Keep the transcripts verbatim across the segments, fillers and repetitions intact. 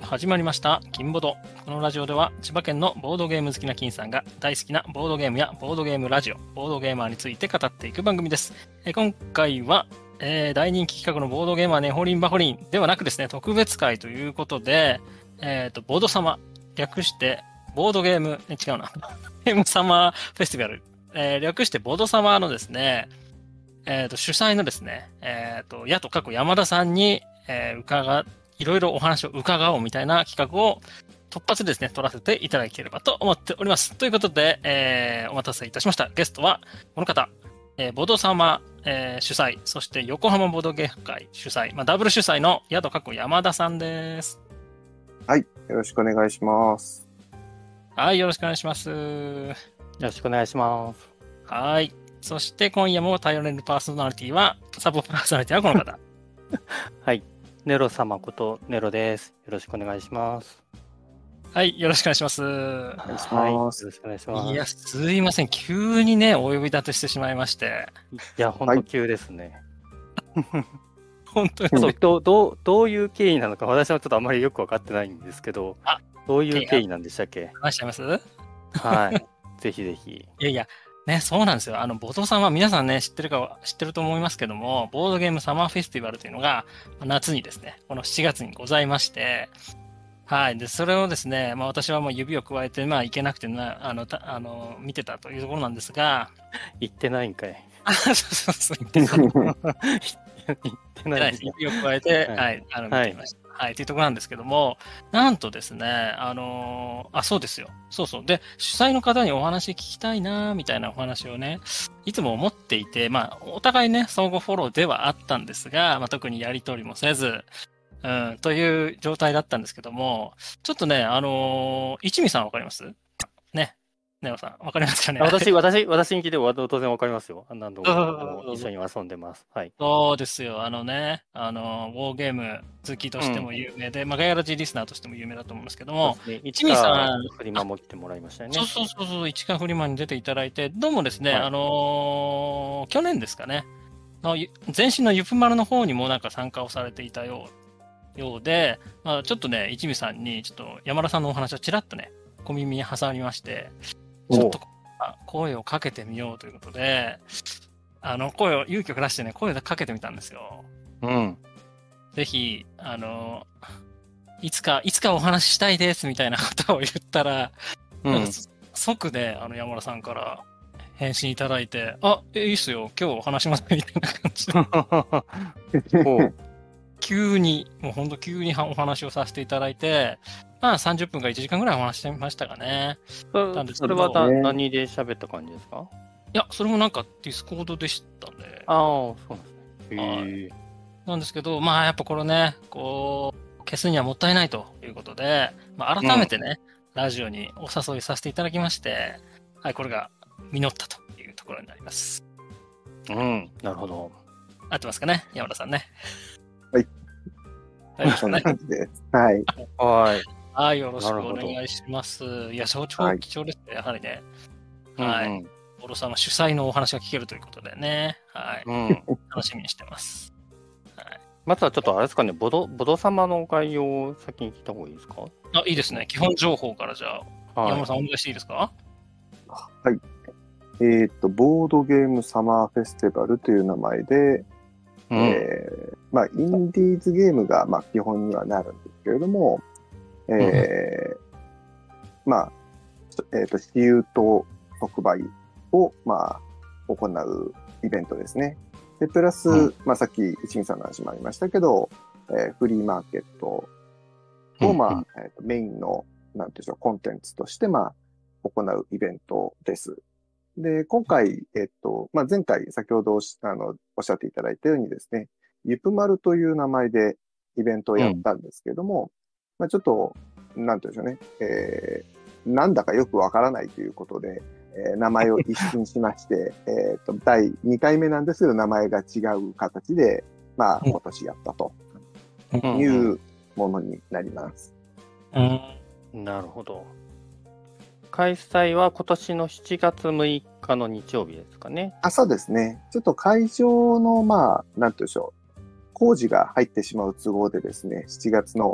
始まりました金ボド。このラジオでは千葉県のボードゲーム好きな金さんが大好きなボードゲームやボードゲームラジオ、ボードゲーマーについて語っていく番組です。え今回は、えー、大人気企画のボードゲーマーねほりんばほりんではなくですね、特別会ということで、えーと、ボードサマ、略してボードゲーム、え違うな、ゲームサマーフェスティバル、えー、略してボードサマーのですね、えーと、主催のですね、えーと、野党過去山田さんに、えー、伺っていろいろお話を伺おうみたいな企画を突発でですね、取らせていただければと思っております。ということで、えー、お待たせいたしました。ゲストはこの方、えー、ボードサマー、えー、主催、そして横浜ボードゲーム会主催、まあ、ダブル主催の宿過去山田さんです。 はい、よろしくお願いします。 はい、よろしくお願いします。よろしくお願いします。 はい。そして今夜も頼れるパーソナリティは、サポパーソナリティはこの方。 はい。ネロ様ことネロです。よろしくお願いします。 はい、よろしくお願いします。 お願いします。 はい、よろしくお願いします。 いや、すいません。急にね、お呼び立てしてしまいまして。 いや、ほんと急ですね。 はい、本当にそうどう、どう、どういう経緯なのか、私はちょっとあんまりよくわかってないんですけど、あどういう経緯なんでしたっけ？ 話しちゃいます？ はい。ぜひぜひ。 いやいや、ね、そうなんですよ。あの、ボドさんは皆さんね、知ってるか、知ってると思いますけども、ボードゲームサマーフェスティバルというのが、夏にですね、このしちがつにございまして、はい。で、それをですね、まあ私はもう指を加えて、まあ行けなくてな、あの、たあの、見てたというところなんですが。 行ってないんかい。 あ、そうそうそう、行ってない。行ってない。 指を加えて、はい、はい、あの、見てました。はいはい、というところなんですけども、なんとですね、あのー、あ、そうですよ。そうそう。で、主催の方にお話聞きたいな、みたいなお話をね、いつも思っていて、まあ、お互いね、相互フォローではあったんですが、まあ、特にやりとりもせず、うん、という状態だったんですけども、ちょっとね、あのー、一味さんわかります？ね。ネオさん、わかりますかね？ 私、私、私に聞いても当然わかりますよ。何度も一緒に遊んでます。はい。 そうですよ。あのね、あの、ウォーゲーム好きとしても有名で、うん、まあ、ガヤラジリスナーとしても有名だと思うんですけども、 ね、一味さん、フリマも来てもらいましたよね。 そうそうそうそう、一回フリマに出ていただいて、どうもですね、はい、あのー、去年ですかね、の前身のゆぷまるの方にもなんか参加をされていたようようで、まあ、ちょっとね、一味さんに、ちょっと山田さんのお話をちらっとね、小耳に挟みまして、ちょっと声をかけてみようということで、あの、声を、勇気を出してね、声をかけてみたんですよ。 うん。 ぜひ、あの、いつか、いつかお話ししたいですみたいなことを言ったら、うん、なんか即で、あの、山田さんから返信いただいて、あ、え、いいっすよ、今日話しますみたいな感じで。急に、もうほんと急にお話をさせていただいて、まあさんじゅっぷんからいちじかんぐらいお話してみましたかね。 そ, それは何で喋った感じですか？ いや、それもなんかディスコードでしたね。 ああ、そうなんですね。へえ。 なんですけど、まあやっぱこれね、こう、消すにはもったいないということで、まあ改めてね、うん、ラジオにお誘いさせていただきまして、はい、これが実ったというところになります。 うん、なるほど。 合ってますかね、山田さんね。 はい。はい、そんな感じです。はい。 はい。 はい、よろしくお願いします。いや、超超貴重ですね、はい、やはりね。はい。ボロさんの主催のお話が聞けるということでね。はい。うん、楽しみにしてます。 はい。まずはちょっとあれですかね、ボド、ボド様の概要を先に聞いた方がいいですか？ あ、いいですね。基本情報からじゃあ、はい、山田さんお願いしていいですか？ はい。えー、っと、ボードゲームサマーフェスティバルという名前で、うん、えー、まあ、インディーズゲームが、まあ、基本にはなるんですけれども、えー、うん、まあ、えー、と、私有と即売を、まあ、行うイベントですね。で、プラス、うん、まあ、さっき一味さんの話もありましたけど、えー、フリーマーケットを、まあ、うん、えー、とメインの、なんていうんでしょう、コンテンツとして、まあ、行うイベントです。で、今回、えっと、まあ、前回、先ほどあのおっしゃっていただいたようにですね、ゆぷまるという名前でイベントをやったんですけども、うん、まあ、ちょっと、なんていうんでしょうね、えー、なんだかよくわからないということで、えー、名前を一新しまして、えっと、だいにかいめなんですけど、名前が違う形で、まあ、今年やったというものになります。 うんうん、なるほど。開催は今年のしちがつむいかの日曜日ですかね。 あ、そうですね。ちょっと会場の、まあ、なんていうんでしょう。工事が入ってしまう都合でですね、しちがつの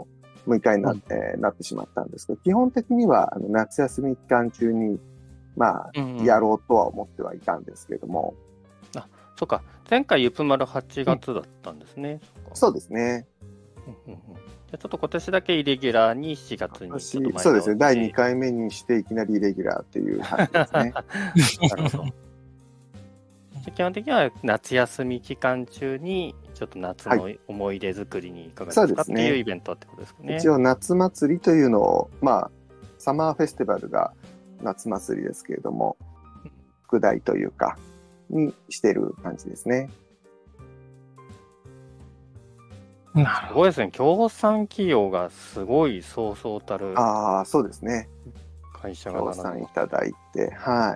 むいかになって、うん、なってしまったんですけど、基本的にはあの夏休み期間中に、まあ、うんうん、やろうとは思ってはいたんですけども。 あ、そうか。前回ゆぷまるはちがつだったんですね。 うん、そうですね。 うんうんうん、じゃあちょっと今年だけイレギュラーにしがつにちょっと前そうですね。だいにかいめにしていきなりイレギュラーっていう感じですね。 なるほど。基本的には夏休み期間中にちょっと夏の思い出作りにいかがですか、はい、っていうイベントってことですかね。 一応夏祭りというのを、まあ、サマーフェスティバルが夏祭りですけれども、副題というか、にしてる感じですね。 すごいですね。協賛企業がすごいそうそうたる。 ああ、そうですね。 会社が協賛いただいて、はい。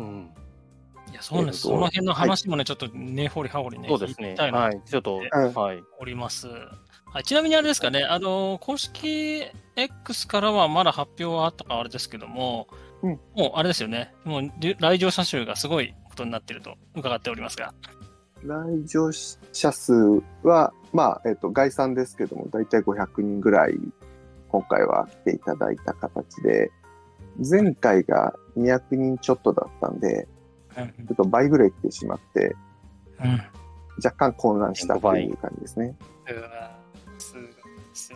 うん。 いや、そうなんです。その辺の話もね、はい、ちょっと根掘り葉掘りね、 そうですね。はい、ちょっと、はい。 おります。はい、ちなみにあれですかね、あの、公式 X からはまだ発表はあったかあれですけども、うん、もうあれですよね、もう来場者数がすごいことになっていると伺っておりますが。 来場者数は、まあ、えっと、概算ですけども、だいたいごひゃくにんぐらい、今回は来ていただいた形で、前回がにひゃくにんちょっとだったんで、うん、ちょっと倍ぐらい来てしまって、うん、若干混乱したという感じですね。 うわ、すごいですよ。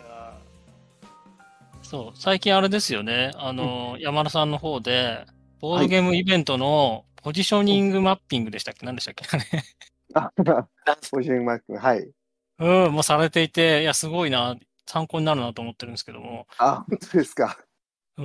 そう、最近あれですよね、あの、うん、山田さんの方で、ボードゲームイベントのポジショニングマッピングでしたっけ、何でしたっけあ、ポジショニングマッピング、はい。 うん、もうされていて、いや、すごいな、参考になるなと思ってるんですけども。 あ、本当ですか。 うん。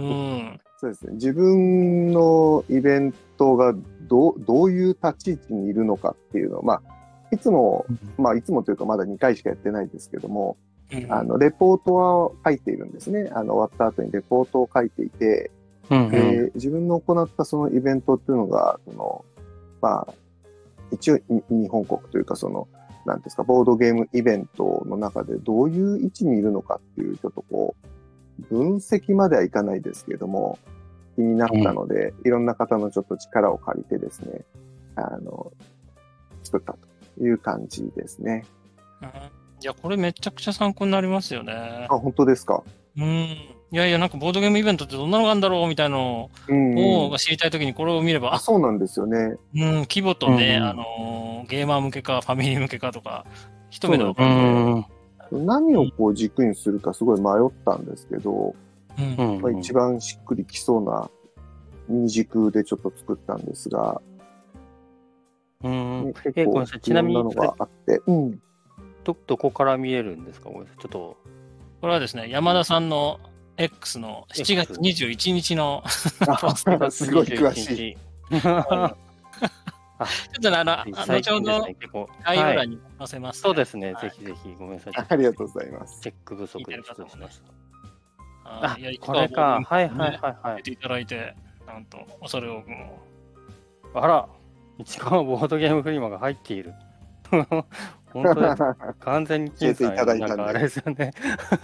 そうですね。自分のイベントがどう、どういう立ち位置にいるのかっていうのを、まあ、いつも、まあ、いつもというかまだにかいしかやってないですけども、うん、あの、レポートは書いているんですね。あの、終わった後にレポートを書いていて、うんうん、で自分の行ったそのイベントっていうのが、その、まあ、一応日本国というか、その、なんですか、ボードゲームイベントの中でどういう位置にいるのかっていう、ちょっとこう、分析まではいかないですけれども、気になったので、うん、いろんな方のちょっと力を借りてですね、あの、作ったという感じですね。 うん、いや、これめちゃくちゃ参考になりますよね。 あ、本当ですか。 うん。いやいや、なんかボードゲームイベントってどんなのがあるんだろうみたいなのを知りたいときにこれを見れば、 うん、あ、そうなんですよね。 うん、規模とね、うん、あの、ゲーマー向けかファミリー向けかとか、一目でわかるんで、何をこう軸にするかすごい迷ったんですけど、うんまあ、一番しっくりきそうな二軸でちょっと作ったんですが、 うん、 結構いろんなのがあって、うん、 ど、どこから見えるんですか？ごめんなさい、ちょっと。 これはですね、山田さんの X のしちがつにじゅういちにちのすごい詳しい。 ちょっとあの、後ほど概要欄に載せます、 ねはい。そうですね、はい、ぜひぜひごめんなさい。 ありがとうございます。 チェック不足で失礼しました。 あ、 いやこれか。はいはいはいはい。 いただいて、なんと、恐れ多くも。 あら、市川ボードゲームフリマが入っている。本当です。完全に金さんなんかあれですよね。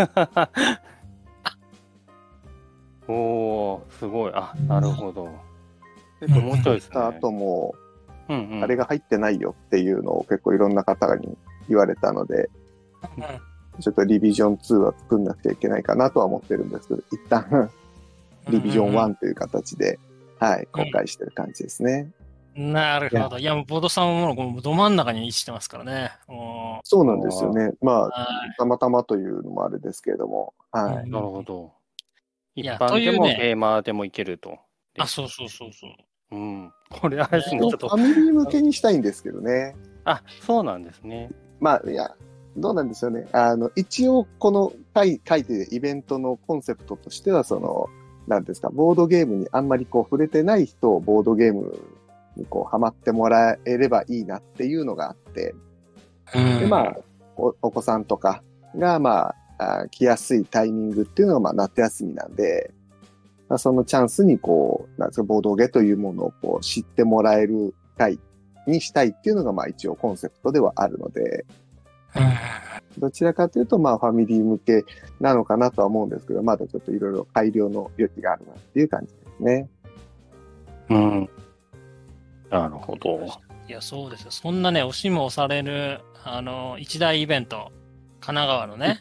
おー、すごい。あ、なるほど。 結構もうちょいした後も、うんうん、あれが入ってないよっていうのを結構いろんな方に言われたので、うん、ちょっとリビジョンツーは作んなくちゃいけないかなとは思ってるんですけど、一旦リビジョンワンという形で、うんうん、はい、公開してる感じですね。 うん、なるほど。いや、ボードさんはもうど真ん中に位置してますからね。 そうなんですよね。まあ、たまたまというのもあれですけれども。はい。 なるほど。一般でもゲーマーでもいけると。 あ、そうそうそうそう。 うん。これあれですね、ちょっと。 ファミリー向けにしたいんですけどね。 あ、そうなんですね。 まあ、いや、どうなんでしょうね。あの、一応、この書い書いてるイベントのコンセプトとしては、その、なんですか、ボードゲームにあんまりこう触れてない人をボードゲームにこうハマってもらえればいいなっていうのがあって、で、まあ、お、お子さんとかが、まあ、あ来やすいタイミングっていうのが、まあ、夏休みなんで、まあ、そのチャンスにこう、なんですか、ボードゲというものをこう知ってもらえる回にしたいっていうのが、まあ一応コンセプトではあるので、どちらかというと、まあファミリー向けなのかなとは思うんですけど、まだちょっといろいろ改良の余地があるなっていう感じですね。 うん。なるほど。 いや、そうですよ。そんなね、押しも押される、あの、一大イベント、神奈川のね、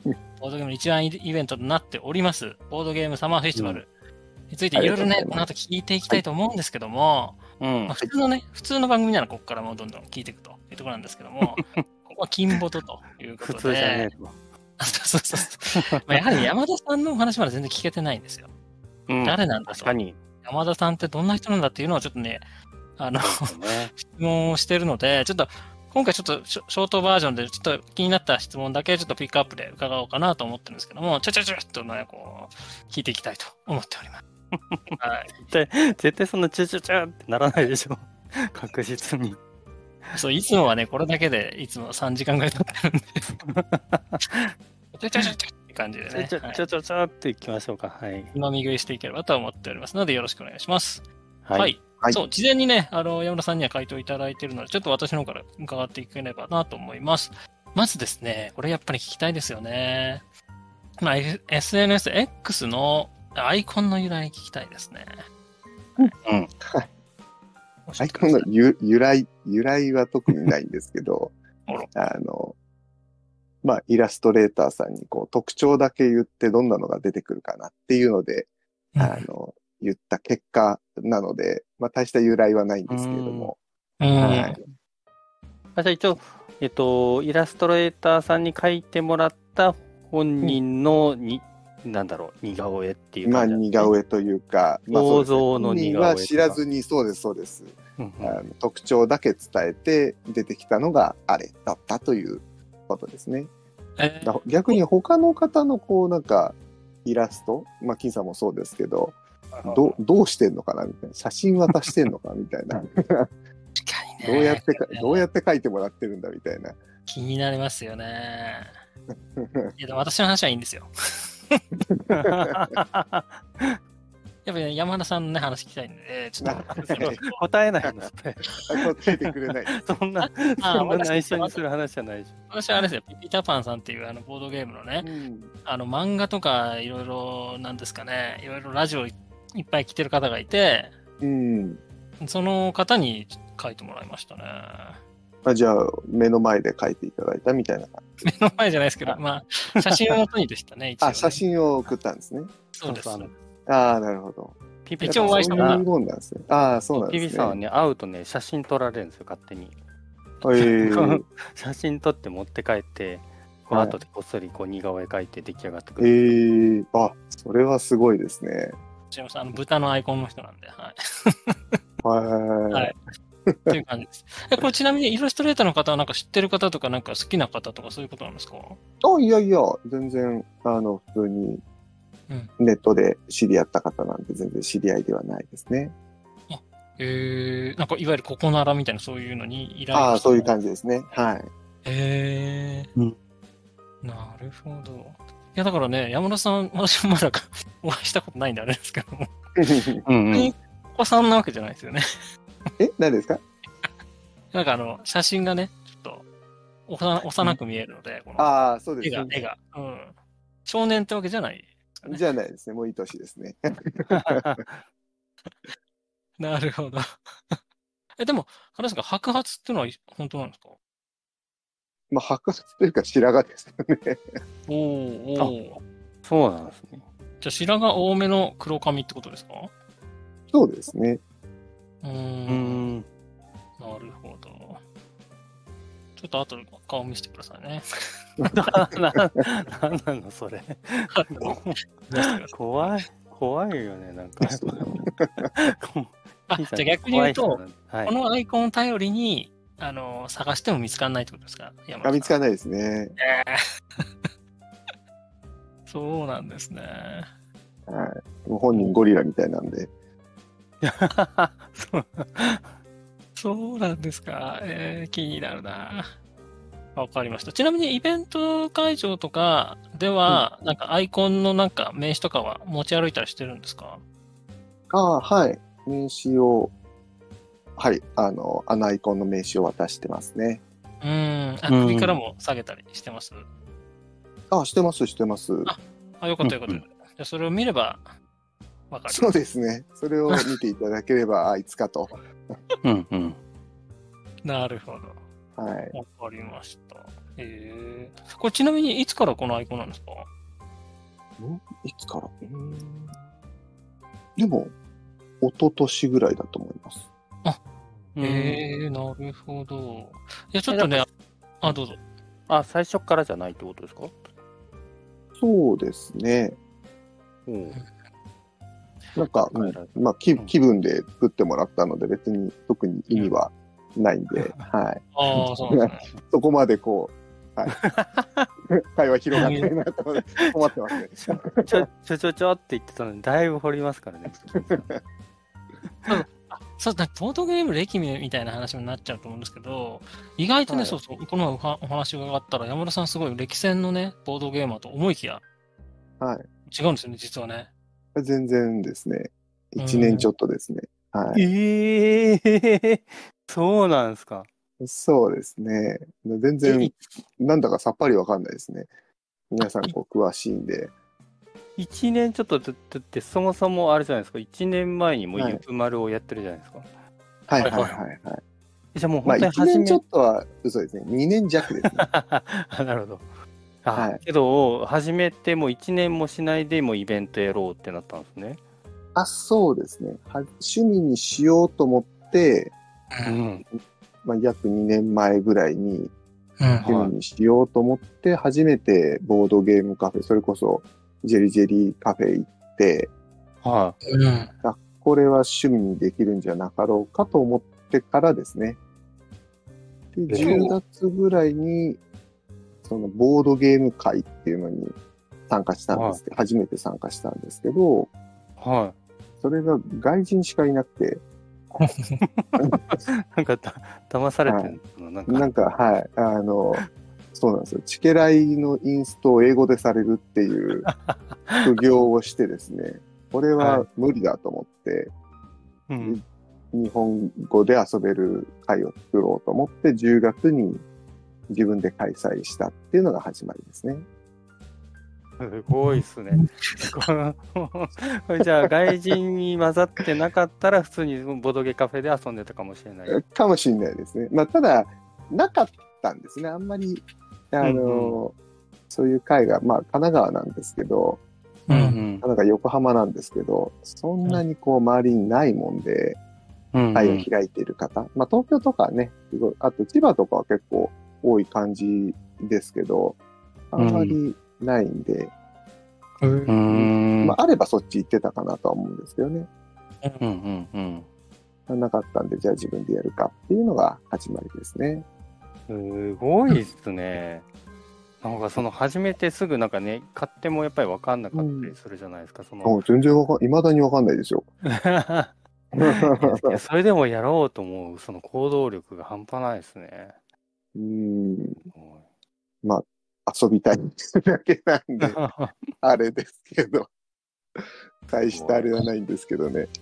ボードゲームの一番イベントとなっております、ボードゲームサマーフェスティバルについていろいろね、この後聞いていきたいと思うんですけども、はい、まあ、普通のね、普通の番組ならここからもうどんどん聞いていくというところなんですけども、ここは金ボトということで。普通じゃねえと。そうそうそう。まあやはり山田さんのお話まで全然聞けてないんですよ。うん、誰なんだと。 確かに。 山田さんってどんな人なんだっていうのをちょっとね、あの、ね、質問をしてるので、ちょっと、今回ちょっとショートバージョンでちょっと気になった質問だけちょっとピックアップで伺おうかなと思ってるんですけども、ちょちょちょっとね、こう、聞いていきたいと思っております。 はい。絶対、絶対そんなチュチュチュってならないでしょ。確実に。 そう、いつもはね、これだけでいつもさんじかんぐらい経ってるんで。ちょちょちょちょって感じでね。 ちょちょちょちょちょっていきましょうか。はい。 飲み食いしていければと思っておりますので、よろしくお願いします。はい。 はいはい、そう、事前にね、あの、山田さんには回答いただいているので、ちょっと私の方から伺っていければなと思います。まずですね、これやっぱり聞きたいですよね。まあ、エスエヌエス X のアイコンの由来聞きたいですね。 うん。はい。アイコンの由来、由来は特にないんですけど、あの、まあ、イラストレーターさんにこう特徴だけ言ってどんなのが出てくるかなっていうので、うん、あの、言った結果なので、まあ、大した由来はないんですけれども。 うん。はい。じゃあ一応、えっと、イラストレーターさんに描いてもらった本人のに、うん、なんだろう、似顔絵っていうか、ね。 まあ、似顔絵というか、 まあ、想像の似顔絵。 本人は知らずに、そうです、そうです。うんうん、あの特徴だけ伝えて出てきたのがあれだったということですね。えー、逆に他の方のこう、なんか、イラスト、まあ、金さんもそうですけど、ど, どうしてんのかなみたいな、写真渡してんのかみたいなどうやってかどうやって描いてもらってるんだみたいな、 気になりますよね。いやでも私の話はいいんですよ。やっぱり山田さんのね話聞きたいんで、ちょっと答えないのって答えてくれない。 そんなそんな内緒にする話じゃないでしょ。 私はあれですよ、ピピタパンさんっていうあのボードゲームのね、うん、あの漫画とかいろいろなんですかね、いろいろラジオいっぱい来てる方がいて、 うん、 その方に書いてもらいましたね。 あ、じゃあ目の前で書いていただいたみたいな感じ。目の前じゃないですけど、まあ写真を元にでしたね。一応ね。 あ、写真を送ったんですね。 そうです。 ああ、なるほど。 ピピ一応お会いしたことあるんですね。ああ、そうなんですね。 ピピさんはね、会うとね、写真撮られるんですよ、勝手に。 えー、 写真撮って持って帰って、この後でこっそりこう似顔絵描いて出来上がってくる。 えー、あ、それはすごいですね。 違います。あの豚のアイコンの人なんで、はい。 はい。 はい。っていう感じです。え、これちなみにイラストレーターの方はなんか知ってる方とかなんか好きな方とかそういうことなんですか？ あ、いやいや、全然、あの、普通にネットで知り合った方なんて全然知り合いではないですね。 あ、えー、なんかいわゆるココナラみたいなそういうのに依頼ああ、そういう感じですね。はい。 えー、うん、なるほど。いや、だからね、山田さん、私もまだお会いしたことないんであれですけども。うんうん。お子さんなわけじゃないですよね。 え、何ですか？ なんかあの、写真がね、ちょっと幼、幼く見えるので、このああ、そうですね。絵が、絵が、うん。少年ってわけじゃない、 ね。じゃないですね。もういい年ですね。 なるほど。え、でも、あれですか、白髪っていうのは本当なんですか？ まあ、白髪というか白髪ですよね。 おー、おー。 そうなんですね。 じゃあ白髪多めの黒髪ってことですか？ そうですね。 うーん。なるほど。ちょっと後で顔見せてくださいね。 な、なんなのそれ。怖い、怖いよね、なんか。 あ、じゃあ逆に言うと、はい、このアイコンを頼りに、あの、探しても見つからないってことですか？ あ、見つからないですね。 えー、そうなんですね。 はい。もう本人ゴリラみたいなんで。 そうそうなんですか。えー、気になるな。わかりました。ちなみにイベント会場とかでは、うん、なんかアイコンのなんか名刺とかは持ち歩いたりしてるんですか？ ああ、はい。名刺を、はい。あの、あのアイコンの名刺を渡してますね。 うん。あ、首からも下げたりしてます？ ああ、してます、してます。 あ、あよかったよかった。うんうん、じゃあそれを見ればわかる。 そうですね。それを見ていただければ、あいつかと。 うんうん。 なるほど。 はい。 わかりました。えー、これちなみにいつからこのアイコンなんですか？ んいつからうーんでも、一昨年ぐらいだと思います。 あ、えー、なるほど。いや、ちょっとね、あ、どうぞ。 あ、最初からじゃないってことですか？ そうですね。 うん。 なんか、うん、まあ気、気分で作ってもらったので、別に特に意味はないんで、うん、はい。 ああ、そうなんですね。 そこまでこう、はい。会話広がってるなと思ってますね。 ちょ、ちょ、ちょ、ちょ、ちょって言ってたのに、だいぶ掘りますからね。 そう、ボードゲーム歴みたいな話になっちゃうと思うんですけど、意外とね、はい、そうそう、このお話があったら、山田さんすごい歴戦のね、ボードゲーマーと思いきや、 はい。 違うんですよね、実はね。 全然ですね。一年ちょっとですね。はい。 ええー、そうなんですか。 そうですね。全然、なんだかさっぱりわかんないですね。皆さん、こう、詳しいんで。 一年ちょっとって、そもそもあれじゃないですか。一年前にもうゆくまるをやってるじゃないですか。 はいはいはいはい。 じゃあもう本当に初め、まあ、いちねんちょっとは嘘ですね。にねん弱ですね。 なるほど。あ、 はい、 けど、始めてもいちねんもしないでもうイベントやろうってなったんですね。 あ、そうですね。は趣味にしようと思って、 うん、 まあ、約にねんまえぐらいに、 うん、 趣味にしようと思って、初めてボードゲームカフェ、それこそジェリジェリーカフェ行って、 はい、うん、 あ、これは趣味にできるんじゃなかろうかと思ってからですね。で、じゅうがつぐらいに、そのボードゲーム会っていうのに参加したんですけど、はい、初めて参加したんですけど、 はい。 それが外人しかいなくて。 なんかだ、騙されてるの、 はい、 なんか。 なんか、はい。あの、そうなんですよ。チケライのインストを英語でされるっていう苦行をしてですね、これは無理だと思って、はい、うん、日本語で遊べる会を作ろうと思って、じゅうがつに自分で開催したっていうのが始まりですね。 すごいですね。これじゃあ外人に混ざってなかったら普通にボドゲカフェで遊んでたかもしれない。 かもしれないですね。まあただなかったんですね。あんまりあの、うんうん、そういう会がまあ神奈川なんですけど、 うんうん、 神奈川横浜なんですけど、そんなにこう周りにないもんで、 うんうん、 会を開いている方、まあ東京とかね、あと千葉とかは結構多い感じですけど、あんまり、うんないんで、 うーん、 まあ、あればそっち行ってたかなとは思うんですけどね。 うんうんうん。なかったんで、じゃあ自分でやるかっていうのが始まりですね。 すごいっすね。なんかその始めてすぐなんかね、買ってもやっぱり分かんなかったりするじゃないですか。うん、その全然わかん、未だに分かんないですよ。 いや、それでもやろうと思う、その行動力が半端ないですね。 うーん。まあ、遊びたいだけなんで、あれですけど、大したあれはないんですけどね。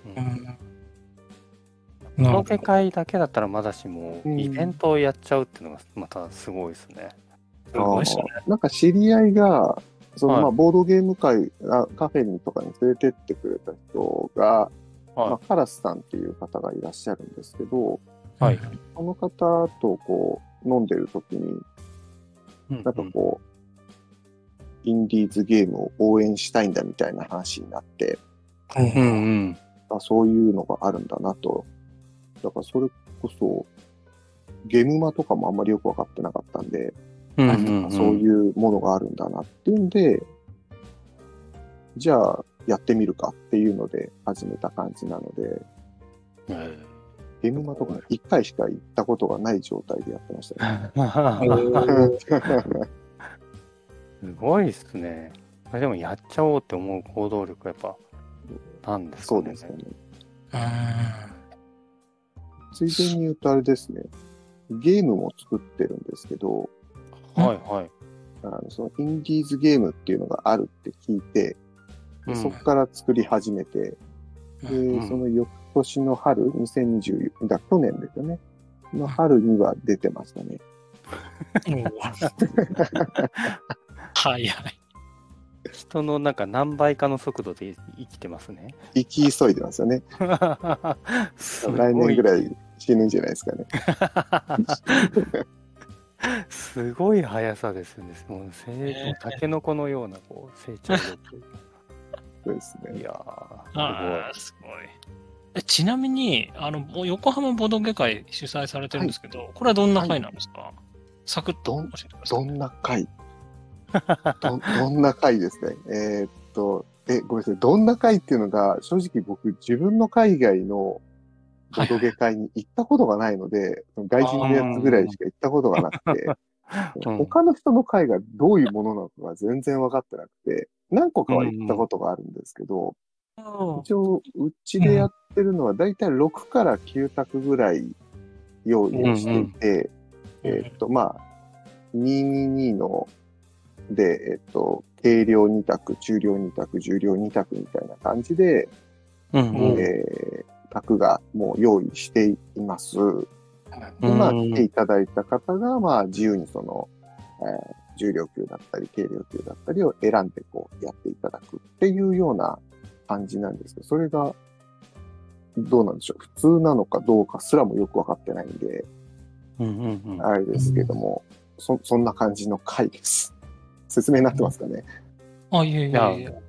ボドゲ会だけだったらまだしも、うん、イベントをやっちゃうっていうのがまたすごいですね。 すごいですね。 なんか知り合いが、そのまあボードゲーム会、あカフェにとかに連れてってくれた人が、はいまあ、カラスさんっていう方がいらっしゃるんですけど、 はい、 その方とこう飲んでる時に、なんかこう、インディーズゲームを応援したいんだみたいな話になって、 うんうん、 あそういうのがあるんだなと。だからそれこそ、ゲームマとかもあんまりよくわかってなかったんで、 うんうんうん、 そういうものがあるんだなっていうんで、じゃあやってみるかっていうので始めた感じなので、 えー、 ゲームマとかいっかいしか行ったことがない状態でやってましたね。 すごいっすね。でもやっちゃおうって思う行動力やっぱなんですかね。 そうですよね。ついでに言うとあれですね。ゲームも作ってるんですけど、 はいはい。 あのそのインディーズゲームっていうのがあるって聞いて、うん、そこから作り始めて、で、うん、その翌年の春、にせんにじゅうよねん、だ去年ですよね。の春には出てましたね。 はいはい。 人のなんか何倍かの速度で生きてますね。 生き急いでますよね。来年ぐらい死ぬんじゃないですかね。 すごい速さですよね。もう成ね長、タケノコのようなこう成長力。 そうですね。 いやー、 ああ、すごい。えちなみに、あの、もう横浜ボドゲ会主催されてるんですけど、これはどんな会なんですか？サクッと教えてください。 どんな回どどんな回ですね。えーっと、え、ごめんなさい。どんな回っていうのが、正直僕、自分の海外のボドゲ会に行ったことがないので、外人のやつぐらいしか行ったことがなくて、 うん他の人の会がどういうものなのかが全然分かってなくて、何個かは行ったことがあるんですけど、一応、うちでやってるのはだいたいろくからきゅう択ぐらい用意をしていて、 うんうんえーっと、まあ、にひゃくにじゅうにので、えっと、軽量に択、中量に択、重量に択みたいな感じで、 うんうんえー、択がもう用意しています。で、まあ、来ていただいた方が、まあ、自由にその、えー、重量級だったり、軽量級だったりを選んで、こう、やっていただくっていうような感じなんですけど、それが、どうなんでしょう。普通なのかどうかすらもよくわかってないんで、 うんうんうんあれですけども、そ、そんな感じの回です。説明になってますかね。 あ、いえいえいえ。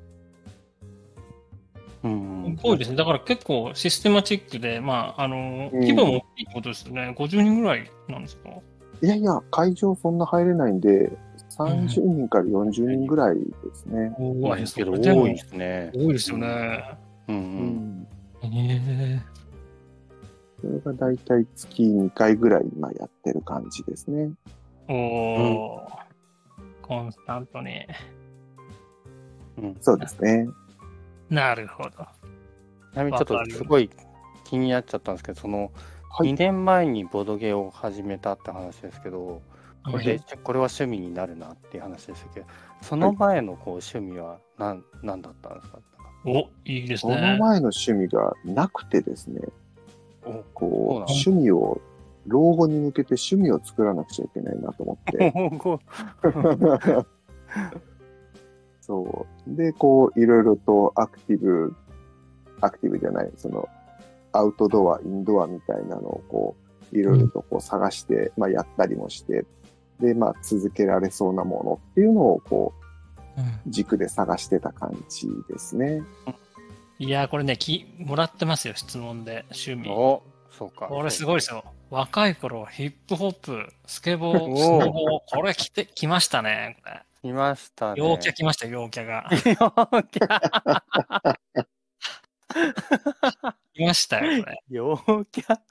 うんすごいですね。だから結構システマチックで、まあ、あの、 うん規模も大きいことですよね。ごじゅうにんぐらいなんですか？ いやいや、会場そんな入れないんで、さんじゅうにんからよんじゅうにんぐらいですね。 お多いけど多いですね。 多いですよね。 うんう。 うんん。 へそれがだいたい月にかいぐらい今やってる感じですね。 え。おー。コンスタントに。 うんそうですね。 なるほど。 ちなみにちょっとすごい気になっちゃったんですけど、そのはいにねんまえにボドゲを始めたって話ですけど、これで、 はいこれは趣味になるなっていう話ですけど、その前のこう趣味は何、何だったんですか？ お、いいですそのね。 前の趣味がなくてですね、 おこう、 そうなんだ趣味を、老後に向けて趣味を作らなくちゃいけないなと思って。そう。で、こう、いろいろとアクティブ、アクティブじゃない、その、アウトドア、インドアみたいなのを、こう、いろいろとこう探して、まあ、やったりもして、で、まあ、続けられそうなものっていうのを、こうんう、軸で探してた感じですね。 いやー、これね、き、もらってますよ、質問で。趣味。 お、そうか。 これすごいですよ。若い頃、ヒップホップ、スケボー、 おースノボー、これ来て、来ましたね。これ来ましたね。 陽キャ来ましたよ、陽キャが。 陽キャ。 来ましたよ、これ。 陽キャ。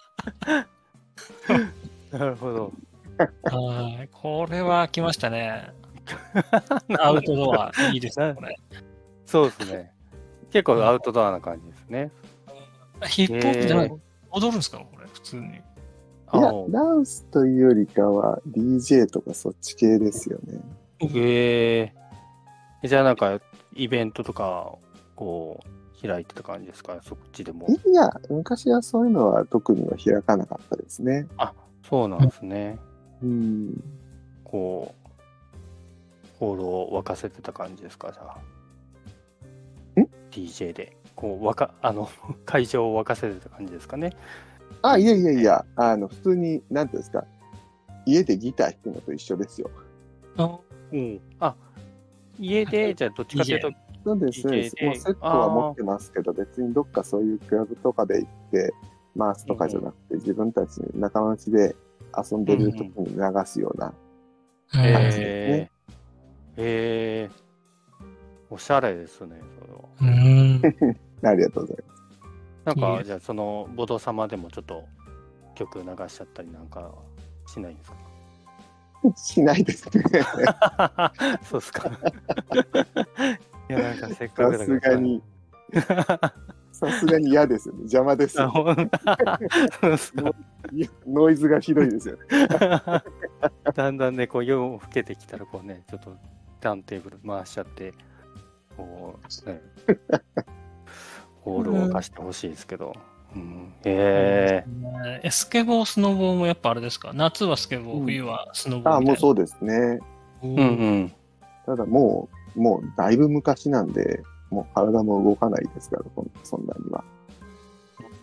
なるほど。 はい。これは来ましたね。アウトドア、いいですね、これ。 そうですね。結構アウトドアな感じですね。 ヒップホップじゃない、 えー踊るんですか、これ、普通に。 いやあ、 ダンスというよりかは ディージェー とかそっち系ですよね。 えー、じゃあなんかイベントとかこう開いてた感じですか、そっちでも。 いや、昔はそういうのは特には開かなかったですね。 そうなんですね。 うん。 こう、ホールを沸かせてた感じですか、じゃあ。 んディージェー で。こう、わか、あの、会場を沸かせてた感じですかね。 あ、いやいやいや、あの、普通に、なんていうんですか、家でギター弾くのと一緒ですよ。 うん。あ、家で、じゃあどっちかというと、 そうです、そうです。 家でもうセットは持ってますけど、別にどっかそういうクラブとかで行って、回すとかじゃなくて、自分たち仲間内で遊んでる時に流すような感じですね。 えー、えー、おしゃれですね、それは。 うん。 ありがとうございます。 なんか、 いいえじゃあその、ボド様でもちょっと曲流しちゃったりなんかしないんですか？ しないですね。 そうっすか。いや、なんかせっかさくだからすがに、さすがに嫌ですよね。邪魔ですあ、 よ、 ほんそうっすか。 いやノイズがひどいですよね。 だんだんね、こう夜を更けてきたら、こうね、ちょっとターンテーブル回しちゃって、こう、ね、ホールを沸かしてほしいですけど。うん、へえ。 え、スケボー、スノボーもやっぱあれですか？夏はスケボー、 うん冬はスノボーああ、 みたいな。 もうそうですね。 うんうんうん。 ただもう、もうだいぶ昔なんで、もう体も動かないですから、そんそんなには。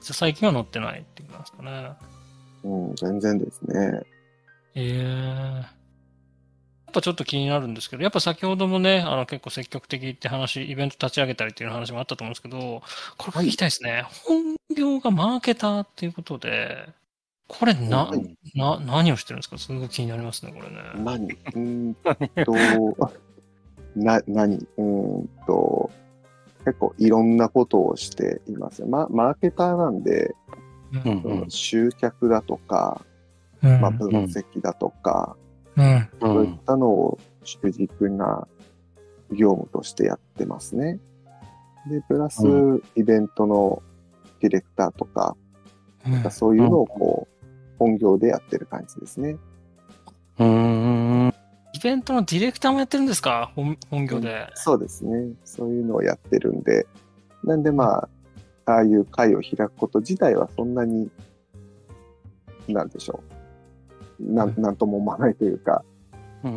最近は載ってないっていうことなんですかね。 うん、全然ですね。 ええやっぱちょっと気になるんですけど、やっぱ先ほどもね、あの結構積極的って話、イベント立ち上げたりっていう話もあったと思うんですけど、これ聞きたいですね。本業がマーケターっていうことで、これな、 はいな、何をしてるんですか？すごい気になりますね、これね。 何うーんと、な、何うーんと、結構いろんなことをしていますよ。ま、マーケターなんで、 うんその集客だとか、 うんまあ、分析だとか、 うんうそういっん。 たのを主軸な業務としてやってますね。で、プラスうイベントのディレクターとか、 うんなんかそういうのをこう、本業でやってる感じですね。 うーん。 イベントのディレクターもやってるんですか？本本業で。 そうですね。そういうのをやってるんで、なんでまあ、ああいう会を開くこと自体はそんなに、なんでしょう。なん、なんとも思わないというか、 うん、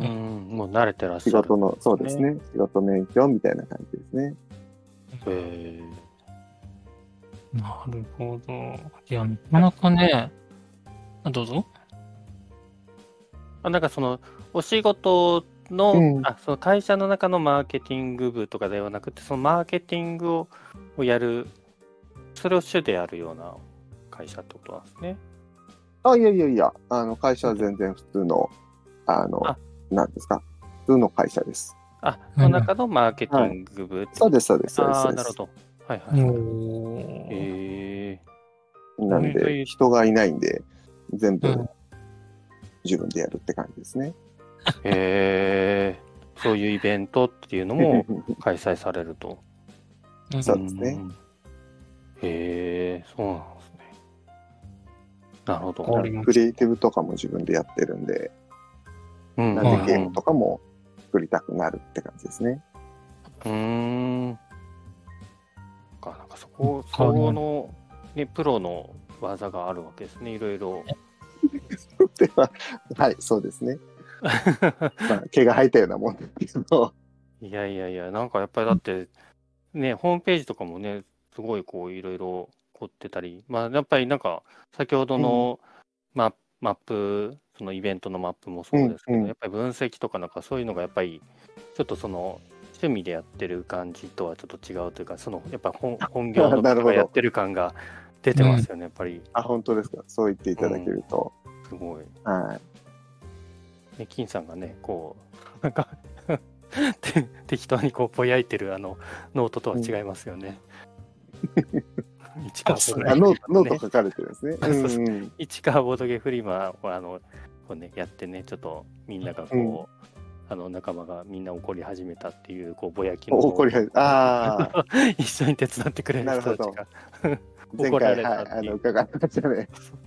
もう慣れてらっしゃる。 仕事の、そうですね。仕事の影響みたいな感じですね。 へなるほど。いや、なかなかね、あどうぞ。 あ、なんかその、お仕事の、 うんあ、その会社の中のマーケティング部とかではなくて、そのマーケティングををやる、それを主でやるような会社ってことなんですね。 あ、いやいやいや、あの、会社は全然普通の、あの、 あなんですか。普通の会社です。 あ、その中のマーケティング部ってそうです、そうです、そうです。 ああ、 そうですなるほど。はいはいはい。 おーへえなんそういうで、人がいないんで、全部うん自分でやるって感じですね。 へえそういうイベントっていうのも開催されると。 うんそうですねんへえそうなんですね。なるほど。 わかりましたクリエイティブとかも自分でやってるんで、 うんなんでゲームとかも作りたくなるって感じですね。 うーん。かなんかそこ、 うんその、ね、プロの技があるわけですね、いろいろ。 では、はい、そうですね。まあ、毛が生えたようなもんですけど、 いやいやいや、なんかやっぱりだって、ね、ホームページとかもね、すごいこういろいろ凝ってたり、まあやっぱりなんか先ほどのマ,、マップ、そのイベントのマップもそうですけど、 うんうんやっぱり分析とかなんかそういうのがやっぱりちょっとその趣味でやってる感じとはちょっと違うというか、そのやっぱ本本業のなるほど方がやってる感が出てますよね、やっぱり。 あ、本当ですか。そう言っていただけると。 すごい。 はい。 ね、金さんがね、こう、なんかて適当にこうぼやいてるあのノートとは違いますよね。市川ボードゲあノーフリマのねノート書かれてるんですね。 そうそううんうん市川ボードゲーフリマをあのこう、ね、やってね、ちょっとみんながこう、 うんあの仲間がみんな怒り始めたっていう、こうぼやきおの怒り始めああ、 一緒に手伝ってくれる人たちが前怒ら回、はい、 れたっていう。 あの、伺いましたね。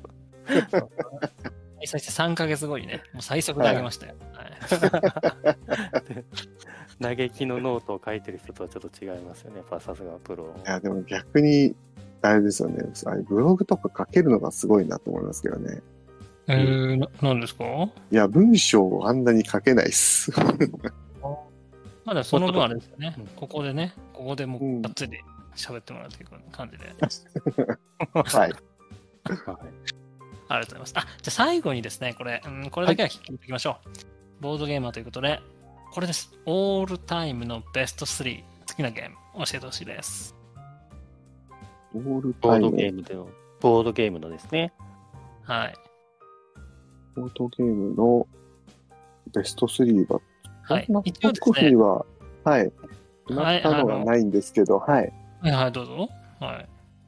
開催してさんかげつごにね、もう最速であげましたよ。はいで嘆きのノートを書いてる人とはちょっと違いますよね。やっぱさすがプロ。 いや、でも逆に、あれですよね。あれブログとか書けるのがすごいなと思いますけどね。 えー、ななんですか？ いや、文章をあんなに書けないっす。 まだその分あれですよねうん。 ここでね、ここでもううんがっつり喋ってもらうという感じで。 はい。 はいありがとうございます。あ、じゃあ最後にですね、これ、うん、これだけは聞いておきましょう。ボードゲーマーということで、これです。オールタイムのベストスリー、好きなゲーム、教えてほしいです。 オールボードタイム、 ゲームでの、ボードゲームのですね。 はい。 ボードゲームのベストスリーは、 はいそんな。 一応です特にね、 は、はい。決まったのはないんですけど、はい。 はいはい、どうぞ。はい。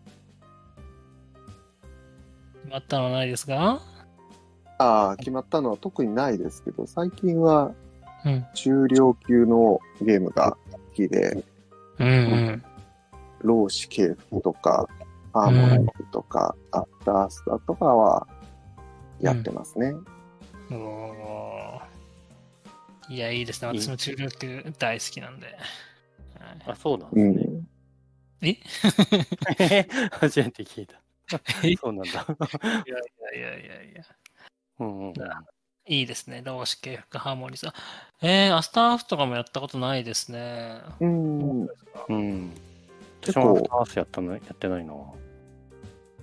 決まったのはないですが、 ああ、決まったのは特にないですけど、最近はうん。 中量級のゲームが好きで、 うんうん。 老子系譜とか、ハーモニーとか、アフタースタとかはやってますね。 おーいや、いいですね。私も中量級大好きなんで。はいあ、そうなんうですん。 え初めて聞いた。 えそうなんだ。 いやいやいやいやいや。 うんうんうん。 いいですね。老子系譜ハーモニーさん。えー、アスターフとかもやったことないですね。 うん。 うん。 結構私もアフターアースやったのやってないな。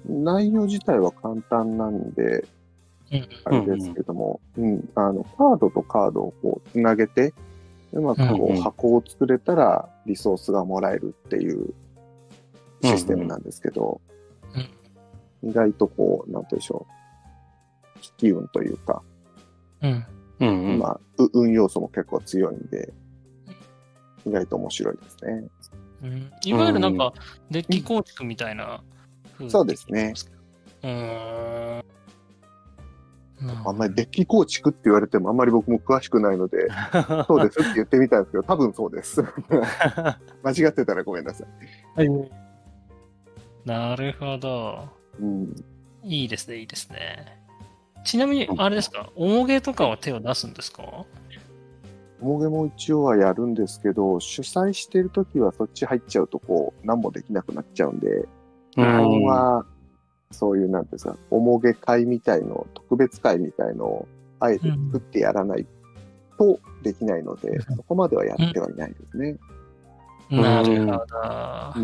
内容自体は簡単なんで、 うんあれですけども、うん、うん、あの、カードとカードをこう、つなげて、うまくこう、 うんうん、 箱を作れたら、リソースがもらえるっていうシステムなんですけど、 うん、 意外とこう、なんて言うんでしょう、引き運というか、 うんうんうん、 まあ、運要素も結構強いんで、意外と面白いですね。 うん、いわゆるなんか、デッキ構築みたいな風そうですね。 うーん。 あんまりデッキ構築って言われてもあんまり僕も詳しくないので、そうですって言ってみたんですけど、多分そうです。間違ってたらごめんなさい。 はい、なるほど。 うん、 いいですね、いいですね。ちなみに、あれですか、おもげとかは手を出すんですか？ おもげも一応はやるんですけど、主催してるときはそっち入っちゃうと、こう、何もできなくなっちゃうんで、基本は、そういう、なんていうんですか、おもげ会みたいの、特別会みたいのを、あえて作ってやらないとできないので、 うん、 そこまではやってはいないですね。 なるほど。 うん。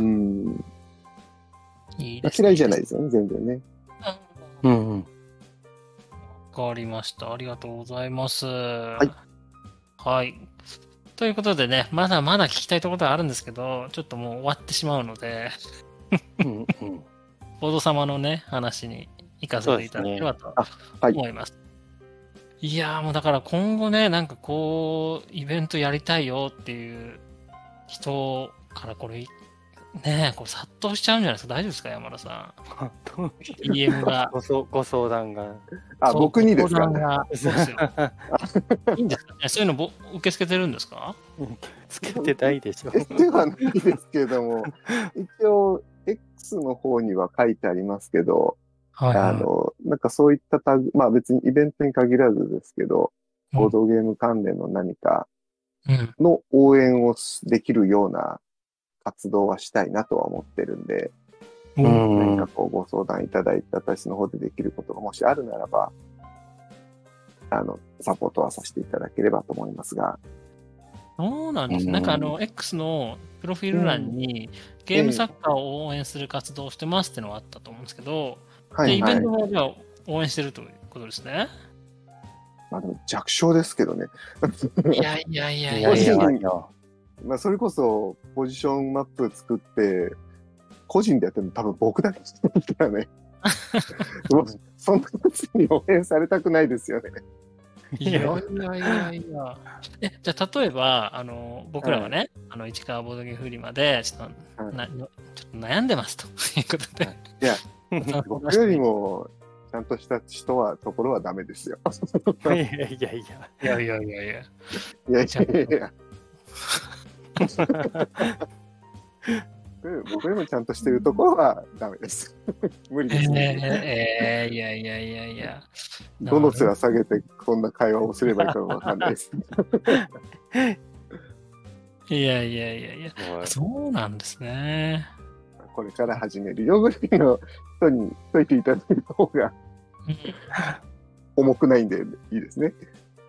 いいですね。 嫌いじゃないですよね、全然ね。 うんうん。 わかりました。ありがとうございます。 はい。 はい。ということでね、まだまだ聞きたいところはあるんですけど、ちょっともう終わってしまうので、 うんうん、 ボード様のね、話に行かせていただければと思います。すね、はい、いやーもうだから今後ね、なんかこう、イベントやりたいよっていう人からこれ、ねえ、これ殺到しちゃうんじゃないですか。大丈夫ですか、山田さん。ディーエム が。 ごそご相談が。 あ、僕にですか？ 相談が。そうですよ。いいんですかね、そういうのぼ受け付けてるんですか？ つけてないでしょ。 ではないですけども、一応、X の方には書いてありますけど、はいはい、あの、なんかそういったタグ、まあ別にイベントに限らずですけど、ボードゲーム関連の何かの応援をできるような活動はしたいなとは思ってるんで、うん、何かこうご相談いただいた私の方でできることがもしあるならば、あの、サポートはさせていただければと思いますが。 そうなんです。なんかあの、X のプロフィール欄に、ゲーム作家を応援する活動をしてますってのがあったと思うんですけど、で、イベントもじゃあ応援してるということですね。 まあでも弱小ですけどね。 いやいやいやいやいやいや。まあそれこそポジションマップ作って、個人でやってるの多分僕だけだったらね。そんなやつに応援されたくないですよね。 いやいやいやいや。え、じゃあ例えば、あの、僕らはね、はい、あの、市川ボードゲームフリマで、ちょっと、はい、なちょっと悩んでますということで。はい、 いや、僕よりも、ちゃんとした人は、ところはダメですよ。 いやいやいや。 いやいやいやいや。いやいやいや。僕よりもちゃんとしてるところはダメです。無理です、ね。 えー、えー、いやいやいやいや。 どの面下げてこんな会話をすればいいかわかんないです。 いやいやいやいや。そうなんですね。 これから始めるよぐらいの人に解いていただいた方が重くないんでいいですね。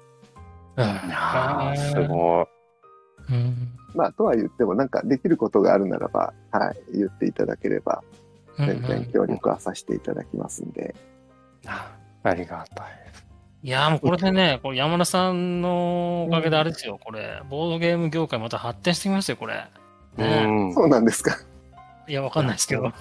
ああ、すごい。 うん、 まあ、とは言っても、なんかできることがあるならば、はい、言っていただければ、全然協力はさせていただきますんで。 うんうん、あ, ありがたいです。 いやーもうこれでね、これ山田さんのおかげであれですよ、これ、ボードゲーム業界また発展してきますよ、これ。 ね、うん、そうなんですか。 いや、わかんないですけど。ね、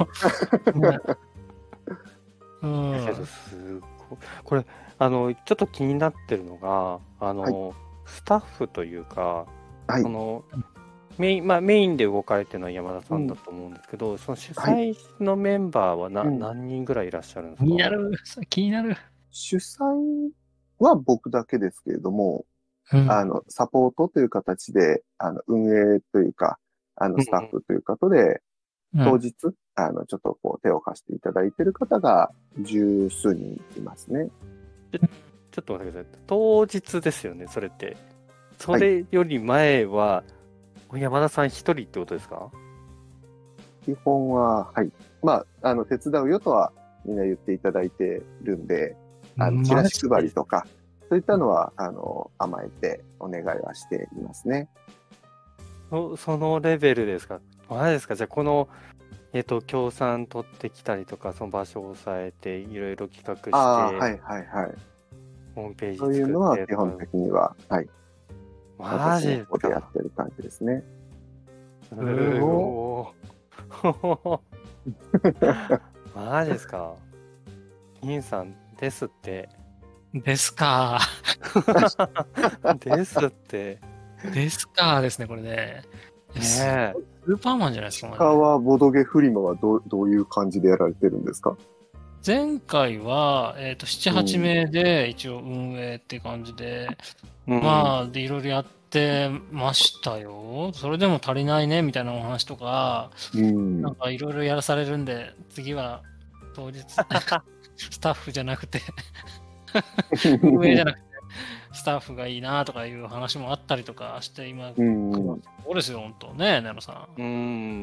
うん、すごい。これ、あの、ちょっと気になってるのが、あの、はい、スタッフというか、はい、そのメイン、まあ、メインで動かれてるのは山田さんだと思うんですけど、うん、その主催のメンバーはな、はい、何人ぐらいいらっしゃるんですか？ 気になる、気になる。 主催は僕だけですけれども、うん、あの、サポートという形で、あの、運営というか、あの、スタッフということで、うん、当日、あの、ちょっとこう、手を貸していただいている方が十数人いますね。 ちょ、ちょっと待ってください。当日ですよね、それって。それより前は、はい、山田さん一人ってことですか？ 基本は、はい。まあ、あの、手伝うよとはみんな言っていただいてるんで、あの、チラシ配りとか、そういったのは、あの、甘えてお願いはしていますね。 そ, そのレベルですか？マジですか？じゃあ、この、 えっと、協賛取ってきたりとか、その場所を押さえて、いろいろ企画して、 ああ、はいはいはい。 ホームページそういうのは基本的には、はい。 マジ私の方でやってる感じですね。 すごー。マジですか。金さんですって。 ですかですって。 ですかですね、これね。 ねえ。 スーパーマンじゃないですか、 他はボドゲフリマはどうどういう感じでやられてるんですか？ 前回は、えっ、と、なな、はち名で一応運営って感じで、うん、まあ、で、いろいろやってましたよ。それでも足りないね、みたいなお話とか、うん、なんかいろいろやらされるんで、次は当日、スタッフじゃなくて、運営じゃなくて、スタッフがいいなとかいう話もあったりとかして、今、うん、そうですよ、本当ね、ネロさん。うん、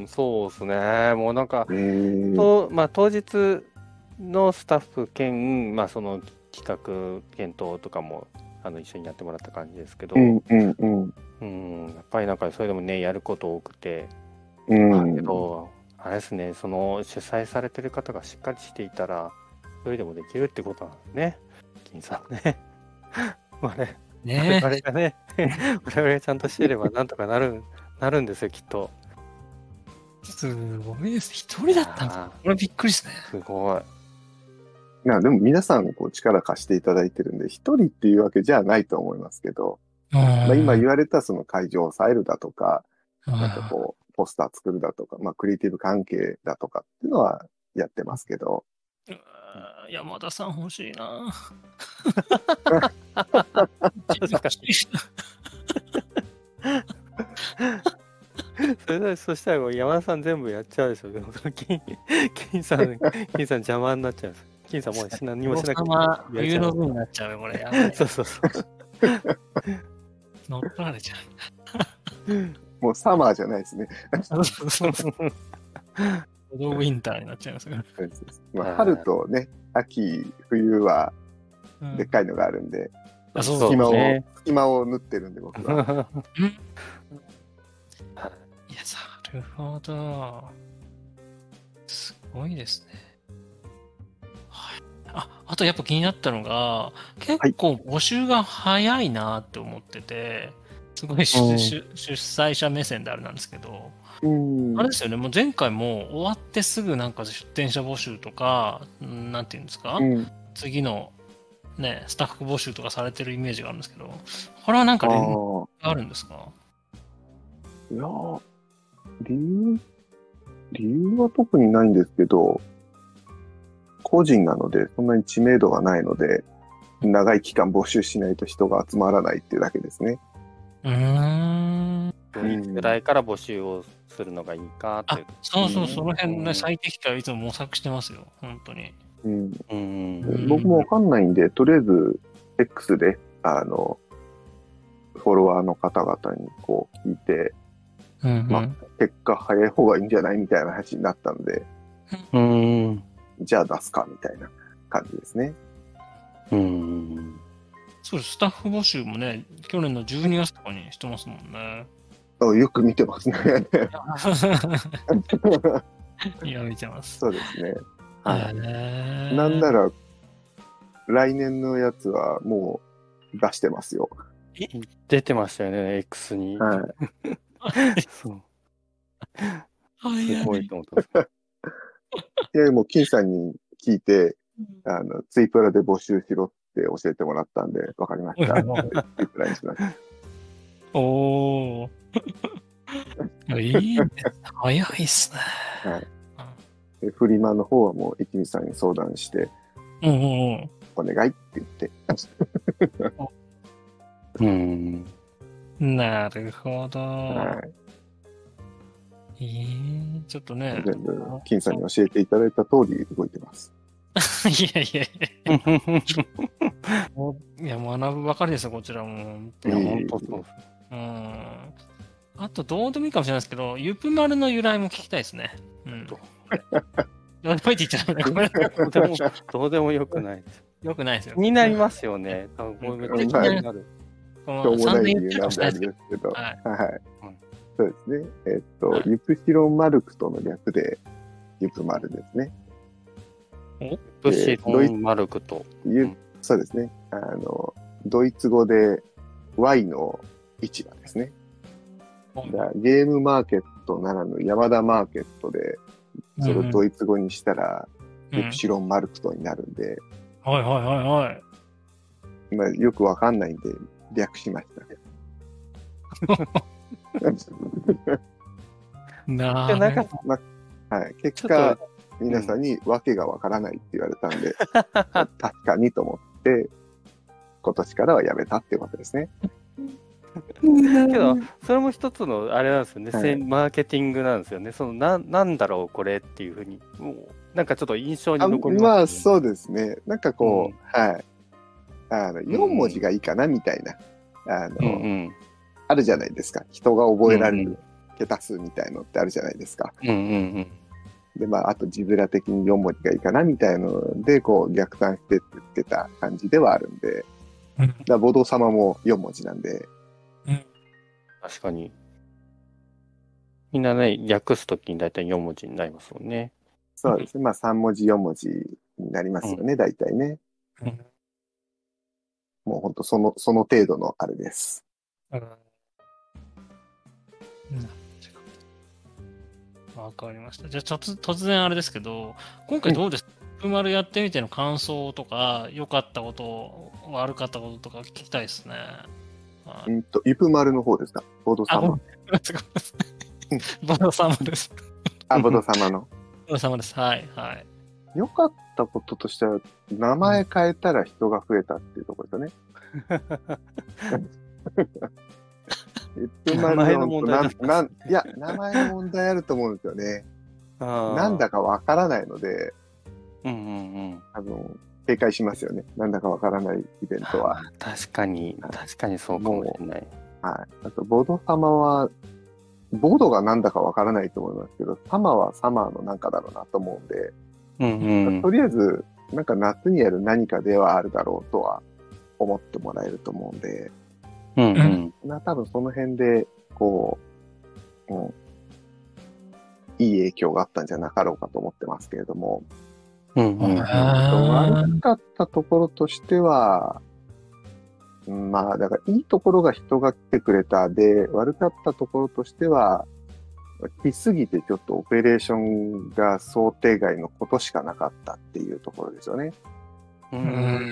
そうですね。もうなんか、とまあ、当日のスタッフ兼、まあ、その企画検討とかもあの一緒にやってもらった感じですけど、 うんうんうん、 うんやっぱりなんかそれでもね、やること多くて、 うん、 だけど、あれですね、その主催されてる方がしっかりしていたら、それでもできるってことなんですね、金さんね。まあね、 ね我々がね、我々がちゃんとしていればなんとかなる、なるんですよ、きっと。 すごいです。一人だったんですか？これびっくりですね。 すごい。 いやでも皆さんこう力貸していただいてるんで、一人っていうわけじゃないと思いますけど、まあ、今言われたその会場を抑えるだとか、なんかこう、ポスター作るだとか、まあ、クリエイティブ関係だとかっていうのはやってますけど。 山田さん欲しいなそれでそしたら山田さん全部やっちゃうでしょ。金, 金さん、金さん邪魔になっちゃうんです。金さんもう何もしなくていい。冬の分になっちゃうよ、これ。やばいそうそうそう。 乗っ取られちゃう。もうサマーじゃないですね。 ウィンターになっちゃいますよ。 まあ、春とね、秋、冬はでっかいのがあるんで、うん、隙間を、ね、隙間を縫ってるんで、僕は。 いや、なるほど。すごいですね。はい、あ、あとやっぱ気になったのが、結構募集が早いなって思ってて、すごい主、うん、主催者目線であれなんですけど、うん、あれですよね、もう前回も終わってすぐなんか出店者募集とか、なんていうんですか、うん、次のね、スタッフ募集とかされてるイメージがあるんですけど、これはなんか理由があるんですか？ いや、理由、理由は特にないんですけど、個人なので、そんなに知名度がないので、長い期間募集しないと人が集まらないっていうだけですね。 うーん。 どういうぐらいから募集をするのがいいかっていう。 そうそう、その辺ね、最適解いつも模索してますよ、本当に。 うんうん、僕もわかんないんで、とりあえず X で、あの、フォロワーの方々にこう聞いて、うんうん、まあ、結果早い方がいいんじゃないみたいな話になったんで、 うん、 じゃあ出すかみたいな感じですね。 うん、 そうです、スタッフ募集もね、去年のじゅうにがつとかにしてますもんね。 あ、よく見てますね。 いや、見てます。 そうですね。はい。なんなら、来年のやつはもう出してますよ。 出てましたよね、X に。 はい。 そう。すごいと思った。 いや、もう、金さんに聞いて、あの、ツイプラで募集しろって教えてもらったんで、わかりました。ツイプラにしました。 おー。いいね。早いっすね。 はい。でフリマの方はもう、一味さんに相談して、 うんうんうん、 お願いって言って。 うん。 なるほど。 はい。 えー、ちょっとね。 全部、金さんに教えていただいた通り動いてます。 いやいやいや。もういや、学ぶばかりですよ、こちらも。 いや、本当そう。 うん。あと、どうでもいいかもしれないですけど、ゆぷまるの由来も聞きたいですね。うん。どうでもいいって言っちゃうね。 どうでも、どうでもよくないです。 よくないですよ。 気になりますよね。多分、これめっちゃ気になる。 しょうもない理由なんであれですけど。はい。はい。そうですね。えっと、ユプシロンマルクとの略で、 ユプマルですね。 ユプシロンマルクと。 ゆそうですね。あの、ドイツ語で Y の市場ですね。だゲームマーケットならぬ山田マーケットで、それをドイツ語にしたら、 うん、 ユプシロンマルクトになるんで、 うん、はいはいはいはい。 まあ、よくわかんないんで、略しましたね。 なるほど。 まあ、はい。結果、皆さんに訳がわからないって言われたんで、うん、確かにと思って、今年からはやめたってことですね。 けど、それも一つのあれなんですよね、はい、マーケティングなんですよね。そのな、なんだろう、これっていうふうに、もう、なんかちょっと印象に残りますね。 まあ、そうですね。なんかこう、うん、はい。あの、よん文字がいいかな、みたいな。あの、うんうん、あるじゃないですか。人が覚えられる桁数みたいのってあるじゃないですか。 うんうんうんで、まあ、あと字面的によん文字がいいかな、みたいので、こう、逆算してってつけた感じではあるんで、だからボド様もよん文字なんで、 うん、確かに。みんなね、略すときに大体よん文字になりますもんね。 そうですね。まあさん文字、よん文字になりますよね、うん、大体ね。うん、もう本当その、その程度のあれです。うん。 わかりました。じゃあちょっと突然あれですけど、今回どうですか？ユプマルやってみての感想とか、良かったこと、悪かったこととか聞きたいですね。 うんと、ユプマルの方ですか？ボド様。 ボド様です。 あ、ボド様の。 ボド様です。はい、はい。 良かったこととしては、名前変えたら人が増えたっていうところですよね。ユプマルの名前の問題な、な、いや、名前の問題あると思うんですよね。なんだかわからないので、 うんうんうん、 多分警戒しますよね。なんだかわからないイベントは。 確かに、確かにそうかもしれない。 はい。あと、ボド様は、ボドがなんだかわからないと思いますけど、サマはサマーのなんかだろうなと思うんで、 うんうん、 とりあえず、なんか夏にやる何かではあるだろうとは思ってもらえると思うんで、 うんうん、 な多分その辺で、こう、うん、いい影響があったんじゃなかろうかと思ってますけれども、 うんうん、 悪かったところとしては、まあ、だからいいところが人が来てくれたで、悪かったところとしては、来すぎてちょっとオペレーションが想定外のことしかなかったっていうところですよね。 うん。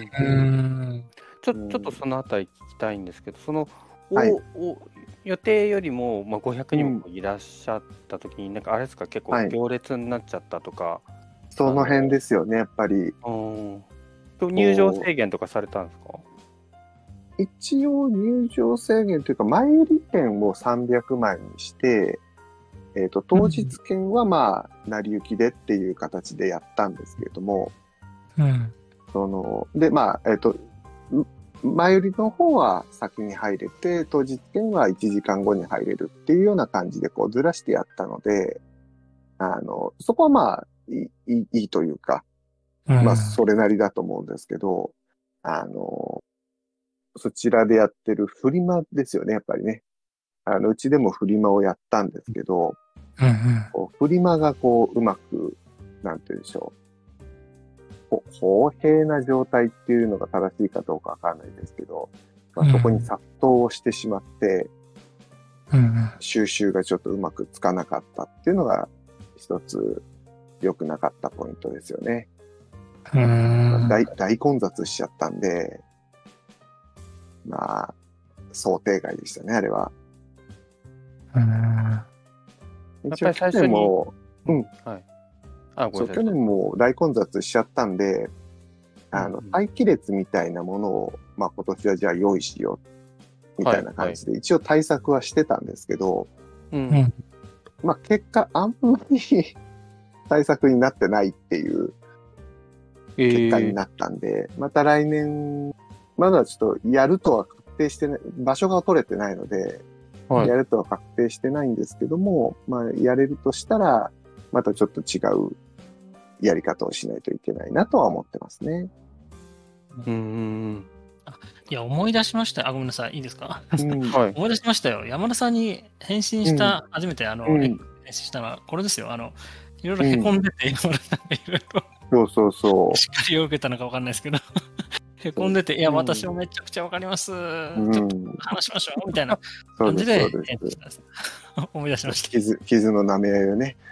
うんちょ、ちょっとそのあたり聞きたいんですけど、その、はい、おお予定よりも、まあ、ごひゃくにんもいらっしゃったときに、うん、なんかあれですか、結構行列になっちゃったとか。はい、 その辺ですよね、やっぱり。 入場制限とかされたんですか？ 一応入場制限というか、前売り券をさんびゃくまいにして、えっと、当日券はまあ、成り行きでっていう形でやったんですけれども、 うん、 その、で、まあ、えっと、前売りの方は先に入れて、当日券はいちじかんごに入れるっていうような感じでこうずらしてやったので、あの、そこはまあ、いい、いいというか、うん、まあ、それなりだと思うんですけど、あの、そちらでやってるフリマですよね、やっぱりね。あの、うちでもフリマをやったんですけど、 うんうん、 こうフリマがこう、うまく、なんて言うんでしょう。公平な状態っていうのが正しいかどうかわからないですけど、まあ、そこに殺到をしてしまって、 うんうん、 収集がちょっとうまくつかなかったっていうのが、一つ良くなかったポイントですよね。 うん、 大、大混雑しちゃったんで、まあ、想定外でしたね、あれは。 うん、 やっぱり最初にも、うん。 はい。あ、ごめんなさい。 去年も大混雑しちゃったんで、あの、待機列みたいなものを、まあ今年はじゃあ用意しよう、みたいな感じで、一応対策はしてたんですけど、 うん、 まあ結果、あんまり対策になってないっていう結果になったんで、えー、また来年、まだちょっとやるとは確定してない、場所が取れてないので、はい、やるとは確定してないんですけども、まあやれるとしたら、またちょっと違うやり方をしないといけないなとは思ってますね。 うーん。 いや、思い出しました。あ、ごめんなさい。いいですか、 うんはい、 思い出しましたよ。山田さんに返信した、 うん、 初めてあの、 うん、 返信したのはこれですよ。あの、 いろいろへこんでて、山田さんがいろいそうそうそろしっかりを受けたのかわかんないですけど、へこんでて、いや、私もめちゃくちゃわかります。ちう。うょっとん。 話しましょう、みたいなそうです、 感じでそうで返事したんです。思い出しました。 傷、傷の舐め合いをね。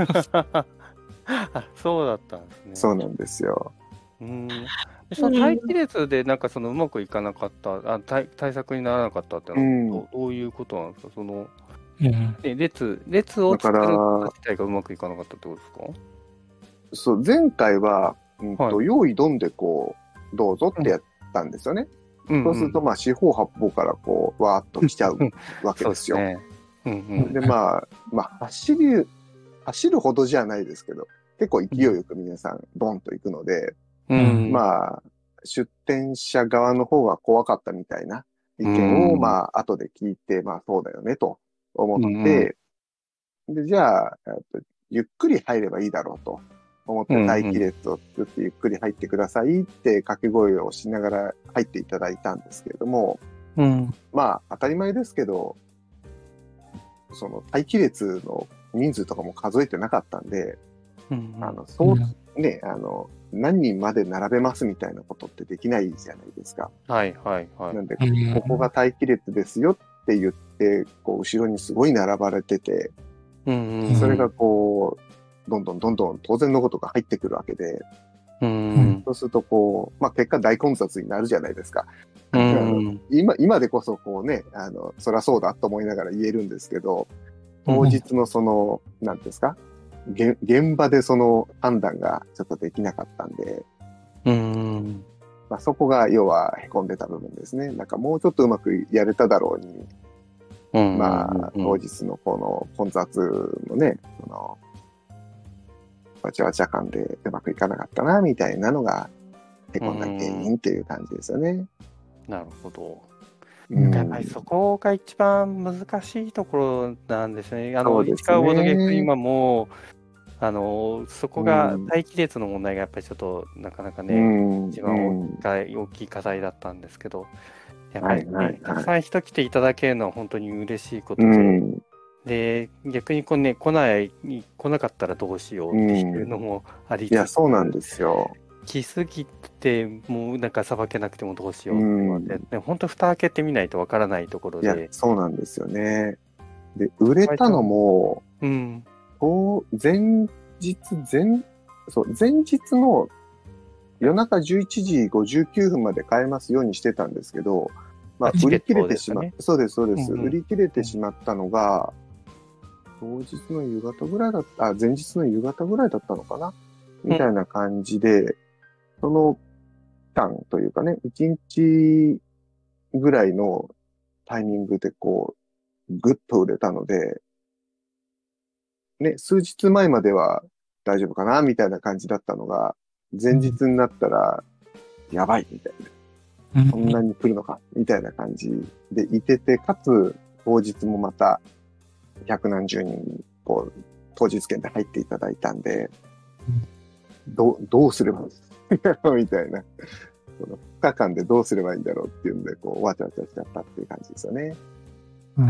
あ、そうだったんですね。 そうなんですよ。 うん。でその待機列でなんかそのうまくいかなかった、あ対対策にならなかったってのは、 うんどどういうことなんですか？その、 うんね、列、列を作ること自体がうまくいかなかったってことですか？ そう、前回は、うんとはい用意どんでこう、どうぞってやったんですよね。 うんそうすると、まあ、四方八方からこう、わーっと来ちゃうわけそうでよ。 ですすね。うんうん。 で、まあ、まあ、走る、走るほどじゃないですけど、結構勢いよく皆さん、ドンと行くので、 うん。 まあ、出店者側の方は怖かったみたいな意見を、 うんまあ、後で聞いて、まあ、そうだよね、と思っうんて、で、じゃあ、えっとゆっくり入ればいいだろうと思って待機列を作ってゆっくり入ってくださいって掛け声をしながら入っていただいたんですけれども、 うん。 まあ、当たり前ですけど、その待機列の人数とかも数えてなかったんで、 うん。 あの、そう、ね、あの、何人まで並べますみたいなことってできないじゃないですか。 はいはいはい。 なんで、 うんここが待機列ですよって言って、こう、後ろにすごい並ばれてて、 うんうん。 それがこう、どんどんどんどん当然のことが入ってくるわけで、 うんそうするとこう、まあ結果大混雑になるじゃないですか。 うん今、今でこそこうね、あの、そりゃそうだと思いながら言えるんですけど、当日のその、なんていうんですか、現現場でその判断がちょっとできなかったんで、 うんまあ、そこが要は凹んでた部分ですね。なんかもうちょっとうまくやれただろうに、 うん。 まあ、当日のこの混雑のね、その、わちゃわちゃ感でうまくいかなかったな、みたいなのが、凹んだ原因っていう感じですよね。 なるほど。 うんやっぱりそこが一番難しいところなんですね。あの、 そうですね市川ボードゲーム今も、あの、そこが待機列の問題がやっぱりちょっとなかなかね、 うん一番うん大きい大きい課題だったんですけど、やっぱりね、 はいはいはいたくさん人来ていただけるのは本当に嬉しいことうで、 んで、逆にこうね、来ない、来なかったらどうしようっていうのもありつつ、 いや、そうなんですよ。 来すぎて、もうなんかさばけなくてもどうしようってうん思って、ね、本当蓋開けてみないとわからないところいや、 で、 そうなんですよね。で、売れたのも、 うん、 こう前日、前、そう、前日の夜中じゅういちじごじゅうきゅうふんまで買えますようにしてたんですけど、まあ、 チケッ売り切れトてしまっ、 ですよねそうです、そうです、 うんうん売り切れてしまったのが、当日の夕方ぐらいだった、あ、前日の夕方ぐらいだったのかなみたいな感じで、その期間というかね、いちにちぐらいのタイミングでこう、ぐっと売れたので、ね、数日前までは大丈夫かなみたいな感じだったのが、前日になったら、やばいみたいな。そんなに来るのかみたいな感じでいてて、かつ、当日もまた、百何十人、こう、当日券で入っていただいたんで、どう、どうすればいいんだろうみたいな。そのふつかかんでどうすればいいんだろうっていうんで、こう、わちゃわちゃしちゃったっていう感じですよね。 うん。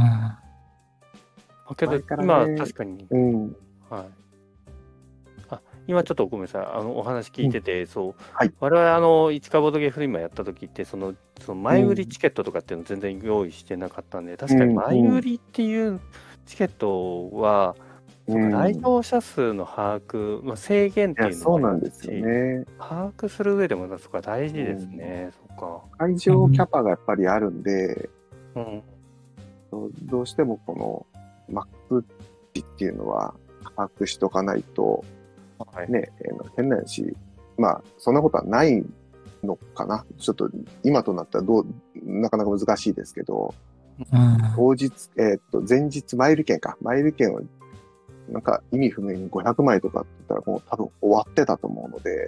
だけど、 前から今ね確かに、 うん。 はい。あ、今ちょっとごめんなさい。あの、お話聞いてて、そう、 はい我々、あの、市川ボードゲーフリマやった時って、その、その前売りチケットとかっていうの全然用意してなかったんで、確かに前売りっていうチケットは、その来場者数の把握、まあ、制限っていや、 いうのそうもありますし、 なんですよね。 把握する上でもそこは大事ですね。そっか。 会場キャパがやっぱりあるんで、 うん。 どうどうしてもこのマック値っていうのは把握しとかないと、 はい。 ね、えー変な話、まあ、そんなことはないのかな。ちょっと今となったらどう、なかなか難しいですけど、当日、えーっと、前日マイル券か。マイル券をなんか意味不明にごひゃくまいとかって言ったらもう多分終わってたと思うので、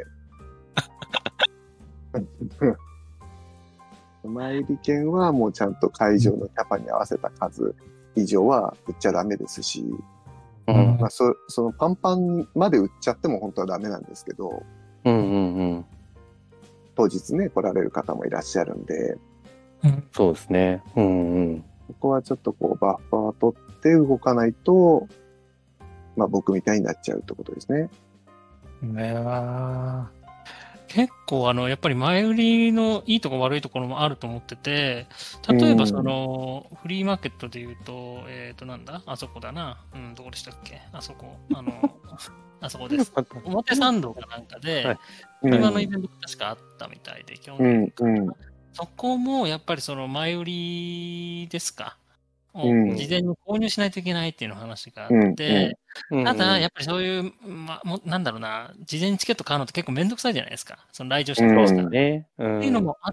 マイル券はもうちゃんと会場のキャパに合わせた数以上は売っちゃダメですし、 うん。 まあ、そそのパンパンまで売っちゃっても本当はダメなんですけど、 うんうんうん。 当日ね、来られる方もいらっしゃるんで、 そうですね。うんうん。 ここはちょっとこうバッファー取って動かないと、 まあ、僕みたいになっちゃうってことですね。 ねえ。結構あの、やっぱり前売りのいいとこ悪いところもあると思ってて、例えばその、フリーマーケットで言うと、えっとなんだあそこだな。うん、どこでしたっけあそこ。あの、あそこです。表参道かなんかで、 はいフリマのイベントが確かあったみたいで、興味うんうんそこもやっぱりその前売りですか。をうん事前に購入しないといけないっていうの話があうんって、 うんただ、やっぱりそういう、まあ、もなんだろうな、事前にチケット買うのって結構めんどくさいじゃないですか。その来場者うん増やすから。 そうですね。うっていうのん。 もあって、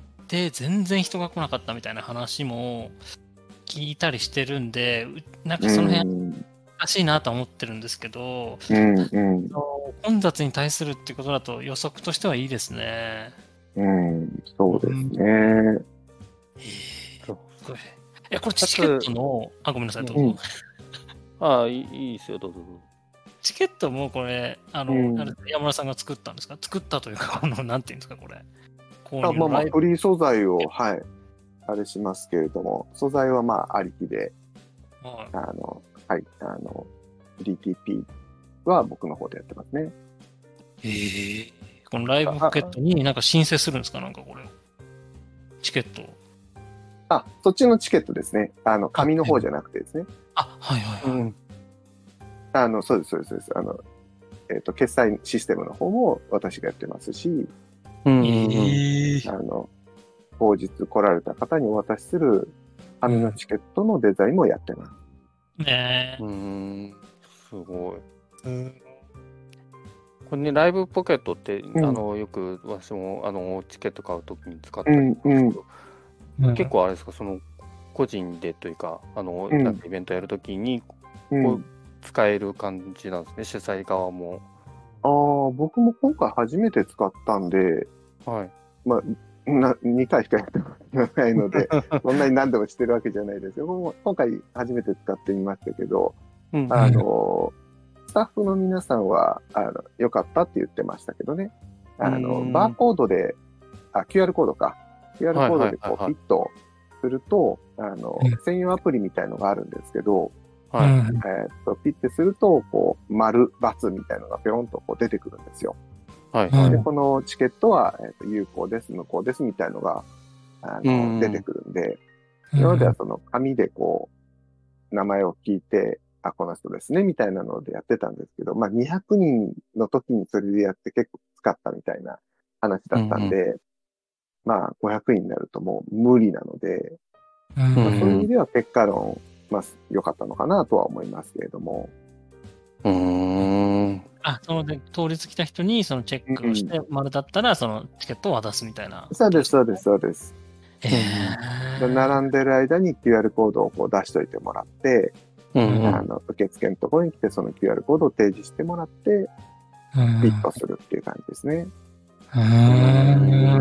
全然人が来なかったみたいな話も聞いたりしてるんで、うなんかその辺うん難しいなとは思ってるんですけど、 うんうんそう混雑に対するっていうことだと予測としてはいいですね。 うんそうですね。 えそうーえ、これチケットの、あ、ごめんなさい、どうぞ。 うんああ、いいいいですよ、どうぞどうぞ。 チケットもこれ、あの、 うんあれ山村さんが作ったんですか作ったというか、この、なんていうんですか、これ。購あまあまあ、 入のライブ。 フリー素材を、はい、あれしますけれども、素材はまあ、ありきで、 はいあの、はい、あの、ディーティーピー は僕の方でやってますね。 えーこのライブポケットになんか申請するんですかなんかこれ。チケットを。 あ、そっちのチケットですね。あの、紙の方じゃなくてですね。 あ、はいはいはい。 うん。 あの、そうです、そうです、そうです。あの、えっ、と、決済システムの方も私がやってますし、 うん。 えーあの、当日来られた方にお渡しする紙のチケットのデザインもやってます。 ねうーん。すごい。 え。 これね、ライブポケットって、 んあの、よく私も、あの、チケット買うときに使ったりするんですけど、 うん結構あれですか、その、個人でというか、あの、 うんなんかイベントやるときに、 うんこう、使える感じなんですね、主催側も。 ああ、僕も今回初めて使ったんで、 はい。 まあ、なにかいしかやってないので、そんなに何でもしてるわけじゃないですよ。僕も今回初めて使ってみましたけど、 うんあの、スタッフの皆さんは、あの、良かったって言ってましたけどね。あの、 うんバーコードで、あ、キューアール コードか。キューアール コードでこう、 はいはいはいはいピッとすると、あのうん、 専用アプリみたいのがあるんですけど、 はい。 うんえーっと、ピッてすると、こう、丸、×みたいのがペロンとこう出てくるんですよ。 はい。 うんで、このチケットは、えーっと有効です、無効ですみたいのが、あうんの、出てくるんで、今まではその紙でこう、名前を聞いて、あ、この人ですね、みたいなのでやってたんですけど、まあ、にひゃくにんの時にそれでやって結構使ったみたいな話だったんで、まあ、ごひゃくにんになるともう無理なので、 うんまあ、そういう意味では結果論、まあ、良かったのかなとは思いますけれども。 うーん。 あ、そので、当日来た人にそのチェックをして、丸だったらそのチケットを渡すみたいな。 そうです、そうです、そうです。 えでー並んでる間に キューアール コードをこう出しといてもらって、 うんあの受付のところに来てその キューアール コードを提示してもらって、 うんピッとするっていう感じですね。 うーん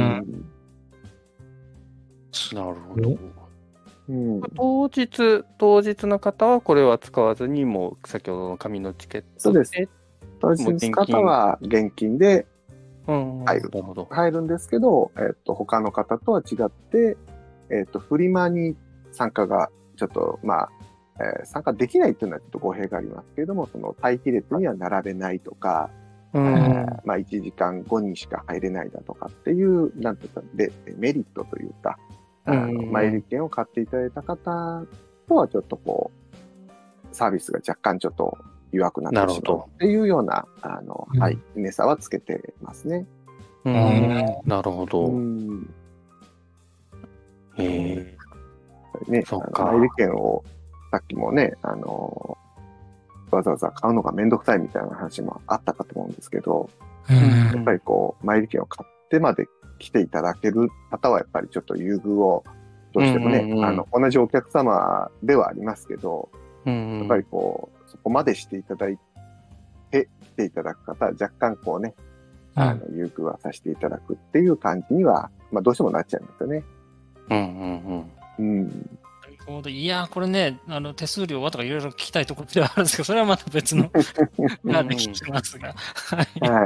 なるほど。 うん、 当日、当日の方はこれは使わずに、もう先ほどの紙のチケットそうです当日の方は現金でうん、 入るなるほど。 入るんですけど、えっと、他の方とは違って、えっと、フリマに参加が、ちょっと、まあ、えー参加できないっていうのはちょっと語弊がありますけれども、その待機列には並べないとか、 うんえーまあ、いちじかんごにしか入れないだとかっていう、なんていうか、でメリットというか、あのうん前売り券を買っていただいた方とはちょっとこう、サービスが若干ちょっと弱くなってしまうっていうような、あの、 うんはい、値差はつけてますね。 うんうんなるほど。 うんへえ。 ね、 そっかあの前売り券をさっきもね、あの、わざわざ買うのがめんどくさいみたいな話もあったかと思うんですけど、 うんやっぱりこう、前売り券を買ってまで来ていただける方はやっぱりちょっと優遇をどうしてもね、 うんうんうんあの、同じお客様ではありますけど、 うんやっぱりこう、そこまでしていただいて、来ていただく方は若干こうね、あの、優遇はさせていただくっていう感じには、まあどうしてもなっちゃいますよね。 うんうんうん。 なるほど。いやー、これね、あの手数料はとかいろいろ聞きたいところではあるんですけど、それはまた別のがで聞きますが。はい。 はい。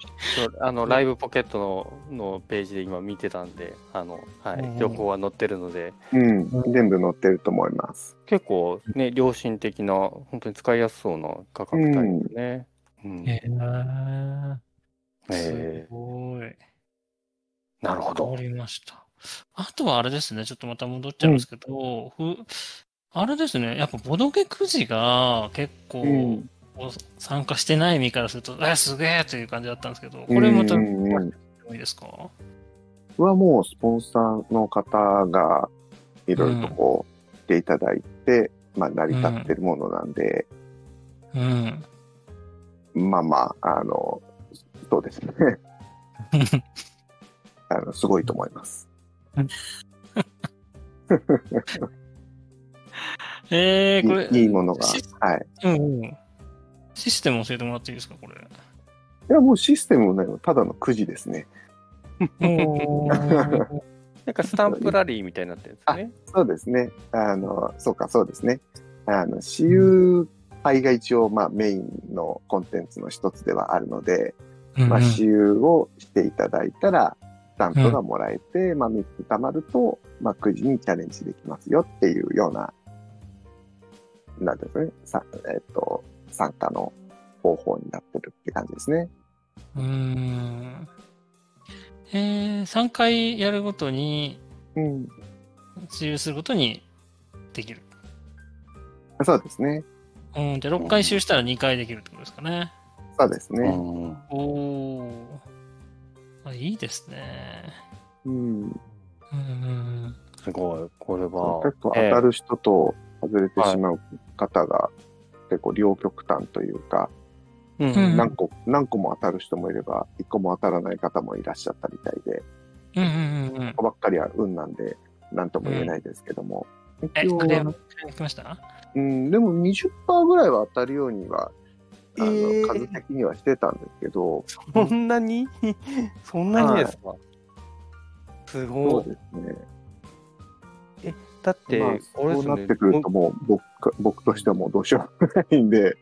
あのライブポケットののページで今見てたんで、あの、はい、情報は載ってるので、 うん、全部載ってると思います。 結構ね、良心的な、本当に使いやすそうな価格帯ですね。うん。 へーえすごい。 ー、なるほど。 わかりました。あとはあれですね、ちょっとまた戻っちゃいますけど、ふあれですね、やっぱボドゲくじが結構、 うんこう参加してない身からすると、え、すげえという感じだったんですけど、これまた、 うんうんうんいいですか？ はもうスポンサーの方がいろいろとこうしていただいて、まあ成り立ってるものなんで、 うん。 まあまあ、あの、そうですね。あの、すごいと思います。 えー、これ、 いいいものが。 シはい。 うんうん。システム教えてもらっていいですか、これ。 いや、もうシステムもね、ただのくじですね。 おーなんかスタンプラリーみたいになってるんですね。 そうですね。あの、そうか、そうですね。あの、私有杯が一応、まあ、メインのコンテンツの一つではあるので、 うんうんまあ、私有をしていただいたら、スタンプがもらえて、まあ、みっつ貯まると、まあ、くじにチャレンジできますよっていうような、なんですね、さえっと、参加の方法になってるって感じですね。 うーん。えー、さんかいやるごとに、 うん。 自由するごとにできる。 そうですね。 うん。で、ろっかい周したらにかいできるってことですかね。 そうですね。 うん。 おー。あ、いいですね。 うん。 うんうんすごい。これは。 結構当たる人と外れてしまう方が結構両極端というか、 うんうん何個、何個も当たる人もいれば、一個も当たらない方もいらっしゃったみたいで、 うんうんうんうん。 ここばっかりは運なんで、何とも言えないですけども。 え、 一応クレーム、クレーム来ましたうん、でも にじゅっパーセント ぐらいは当たるようには、あの、 えー数的にはしてたんですけど、 そんなにそんなにですか、すそごい。 うですね。 だって、 まあ、 あれですよねそうなってくるともう僕か、僕としてはもうどうしようもないんで、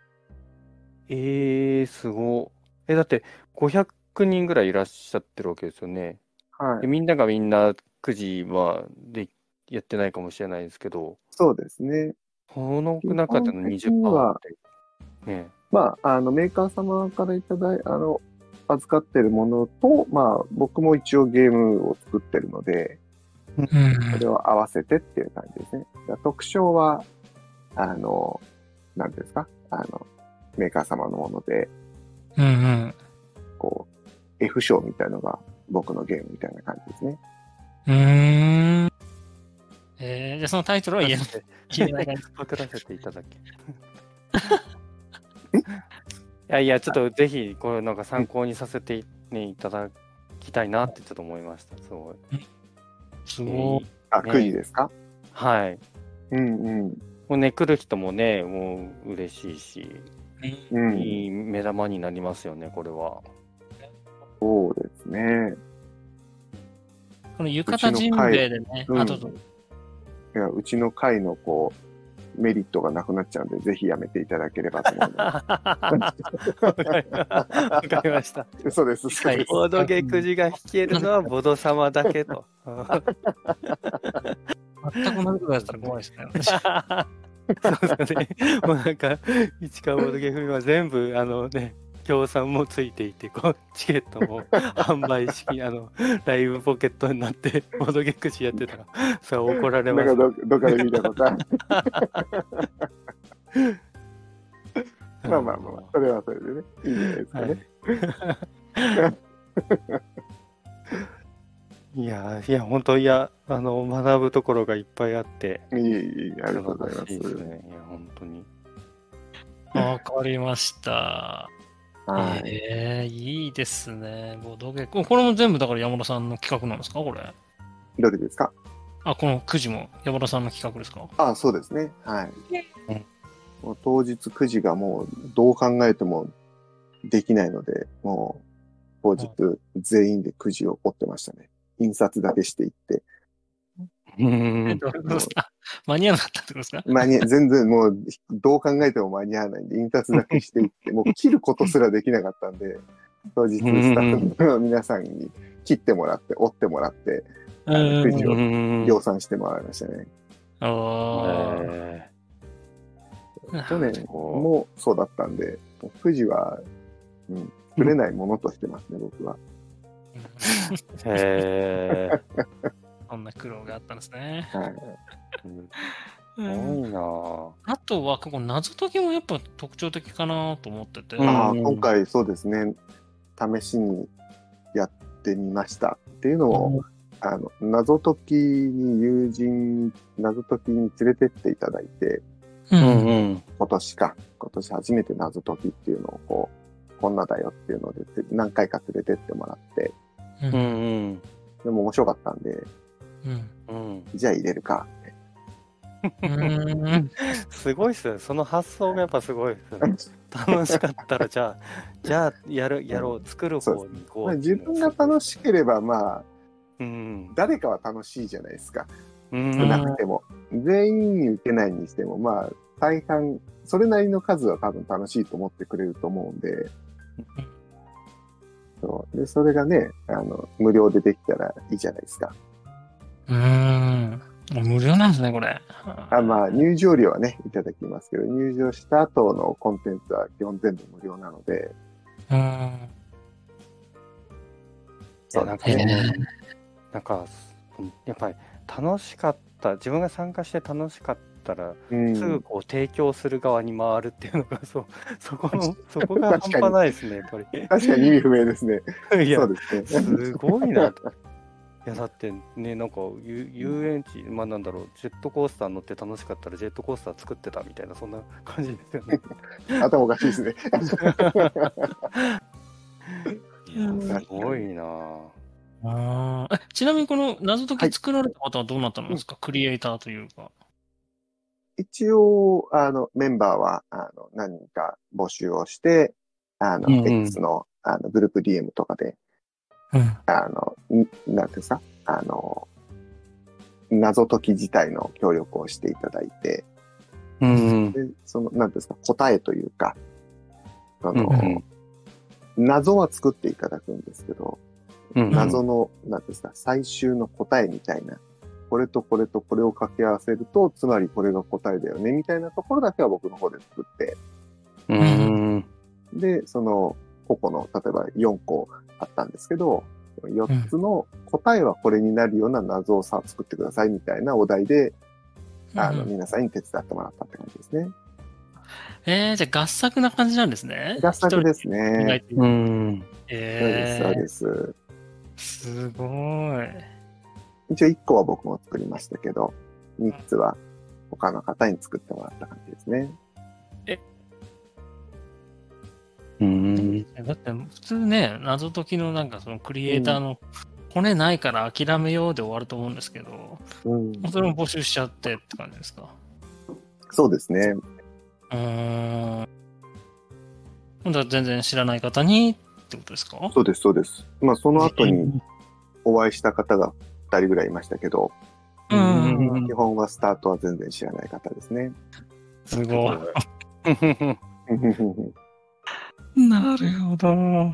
えー、すごい。え、だってごひゃくにんぐらいいらっしゃってるわけですよね。 はいで。みんながみんなくじはでやってないかもしれないですけど、 そうですね。 その中での基本的にはにじゅっパーセントって、ね。 まあ、あの、メーカー様からいただい、あの、預かってるものと、まあ、僕も一応ゲームを作ってるので、 うんそれを合わせてっていう感じですね。だから特徴は、あの、なんですか、あの、メーカー様のもので、 うんうんこう、F 賞みたいのが僕のゲームみたいな感じですね。 うーん。えー、じゃあそのタイトルは言えない。言えない感じ。 パクらせていただけ。いやいや、ちょっとぜひ、これなんか参考にさせて、ね、いただきたいなってちょっと思いました。すごい。 すごい。 あ、 ねくじですか？ はい。 うんうん。 もうね、来る人もね、もう嬉しいし、 うん。 いい目玉になりますよね、これは。 そうですね。 この浴衣ジンベエでね、 うんあ、どうぞ。 いや、うちの会のこう、メリットがなくなっちゃうんで、ぜひやめていただければと思いまわかりました。 す。嘘です、嘘です。 ボードゲくじが引けるのはボド様だけと。 全く同じことやったら怖いですね。私そうですね。もうなんか、市川ボードゲームは全部、あのね、協賛もついていて、こう、チケットも販売式、あの、ライブポケットになって、ボードゲくじやってたら、それは怒られます。 なんかど、どっかで見たことある。まあまあまあ、それはそれでね、いいんじゃないですかね。 はいいや、いや、本当いや、あの、学ぶところがいっぱいあって、 いえいえ、ありがとうございま素晴らしいですす。 ね。いや、本当に。 わかりました。 はい。 ええいいですね。ボードゲーム。これも全部だから山田さんの企画なんですかこれ。 どれですか？ あ、このくじも山田さんの企画ですか？ あ、そうですね。はい。 うんもう当日くじがもうどう考えてもできないので、もう当日全員でくじを折ってましたね。印刷だけしていって。 うんどういうことですか間に合わなかったってことですか？ 間に全然もうどう考えても間に合わないんで、印刷だけしていって、もう切ることすらできなかったんで、 当日スタッフの皆さんに切ってもらって、折ってもらって、あのくじを量産してもらいましたね。 あ去年もそうだったんで、くじは、うん、作れないものとしてますね、僕は。 へえ。 そんな苦労があったんですね。 はい。 すごいなぁ。 あとは、ここ謎解きもやっぱ特徴的かなと思ってて。 ああ、今回そうですね、試しにやってみましたっていうのを、あの謎解きに友人謎解きに連れてっていただいて、 うんうんうん。 今年か今年初めて謎解きっていうのをこうこんなだよっていうので何回か連れてってもらって、 うんうんうんでも面白かったんで、 うんうん。 じゃあ入れるかって。 うんすごいっすよね。その発想がやっぱすごいっすよね。楽しかったら、じゃあ、じゃあ、やる、やろう、作る方に行こまあ、 うってい自分がうのがすごい。 楽しければまあうん。 誰かは楽しいじゃないですか。 うん。 少なくても、全員に受けないにしても、まあ大半それなりの数は多分楽しいと思ってくれると思うんで、そうでそれがね、あの無料でできたらいいじゃないですか。 うーん。無料なんですね、これ。 あまあ入場料はねいただきますけど、入場した後のコンテンツは基本全部無料なので。 うーん。 そうなんかへえなんかやっぱり楽しかった、自分が参加して楽しかったら、 うん、 すぐこう提供する側に回るっていうのが、そうそこのそこが半端ないですね、やっぱり。 確かに意味不明ですね。 いやそうですね。 すごいな。いやだってね、なんか遊遊園地、まあなんだろう、ジェットコースター乗って楽しかったらジェットコースター作ってたみたいな、そんな感じですよね。 頭おかしいですね。 いやすごいなぁ。 あーえちなみにこの謎解き作られた方はどうなったんですか、クリエイターというか。 一応あのメンバーはあの何人か募集をして、あの、 うんうん X のあのグループ ディーエム とかで、 うん。 あの、んなんていうんですか、あの、謎解き自体の協力をしていただいて、 うんでその、なんていうんですか、答えというか、その、 うんうん謎は作っていただくんですけど、 うん謎の、なんていうんですか、最終の答えみたいな、これとこれとこれを掛け合わせると、つまりこれが答えだよね、みたいなところだけは僕の方で作って、 うんで、その、個々の、例えばよんこあったんですけど、よっつの答えはこれになるような謎をさ作ってくださいみたいなお題で、あの、 うん皆さんに手伝ってもらったって感じですね。 えー、じゃあ合作な感じなんですね。 合作です一人ね。 でうんそうです、そうえです。 ー、すごい。 一応いっこは僕も作りましたけど、みっつは他の方に作ってもらった感じですね。 うんだって普通ね、謎解きのなんかそのクリエイターの骨ないから諦めようで終わると思うんですけど、 うん、 それも募集しちゃってって感じですか。 そうですね。 うーん。今度は全然知らない方にってことですか？ そうです、そうです。まあ、その後にお会いした方がふたりぐらいいましたけど、 うん。 基本はスタートは全然知らない方ですね。 すごい。なるほど。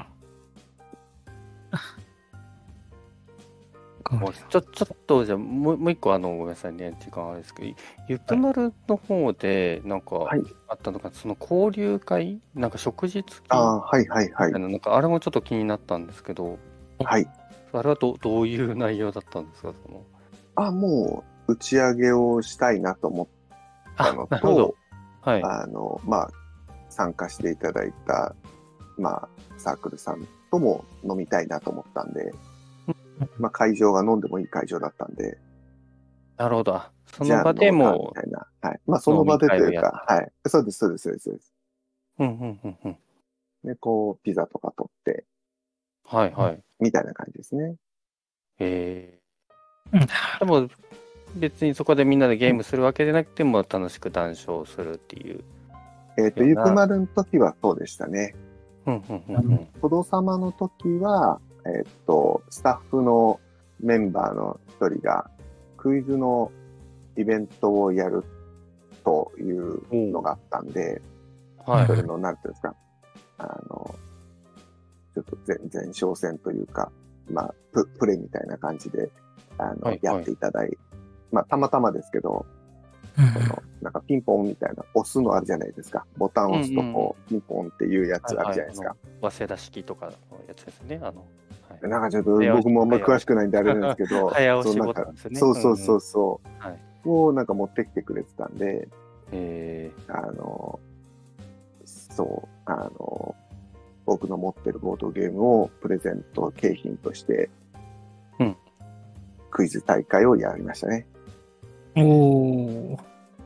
もうちょちょっとじゃあもうもう一個あのごめんなさいね、時間あれですけど、ゆぷまるの方でなんかはいあったのが、その交流会なんか食事付きああ、はいはいはい。 なんかあれもちょっと気になったんですけど、 はい。 あれはどどういう内容だったんですか、その。 あ、もう打ち上げをしたいなと思ったのなるほどと、 はい。 あの、まあ、参加していただいた、まあ、サークルさんとも飲みたいなと思ったんで、まあ、会場が飲んでもいい会場だったんで、 なるほど。そじゃあの場で飲もうもかみたいな。はい。まあ、その場でという飲み会をやか、はい。そうです、そうです、そうです。そうですうんうんうんうん。 で、こう、ピザとか取って、 はいはい。 みたいな感じですね。 えうんー、でも別にそこでみんなでゲームするわけじゃなくても楽しく談笑するっていう。 えっ、と、 ようなゆくまるの時はそうでしたね。 うんうんうんうん。 トド様の時は、えっ、と、スタッフのメンバーの一人が、クイズのイベントをやるというのがあったんで、 はいそれの、なんていうんですか、あの、 ちょっと前前哨戦というか、まあ、ププレイみたいな感じで、あの、 はいやっていただい、まあ、たまたまですけど、 うんそのなんかピンポンみたいな押すのあるじゃないですか。ボタンを押すとこう、ピンポンっていうやつあるじゃないですか。 はいはい、早稲田式とかのやつですね。あの、はい、 なんかちょっと僕もあんまり詳しくないんであれなんですけど、 早押しボタンですね。 そうそうそうそう、 うんうん、はい、 をなんか持ってきてくれてたんで、 えー、 あの、そう、あの、僕の持ってるボードゲームをプレゼント景品として、 うん、 クイズ大会をやりましたね。 おー。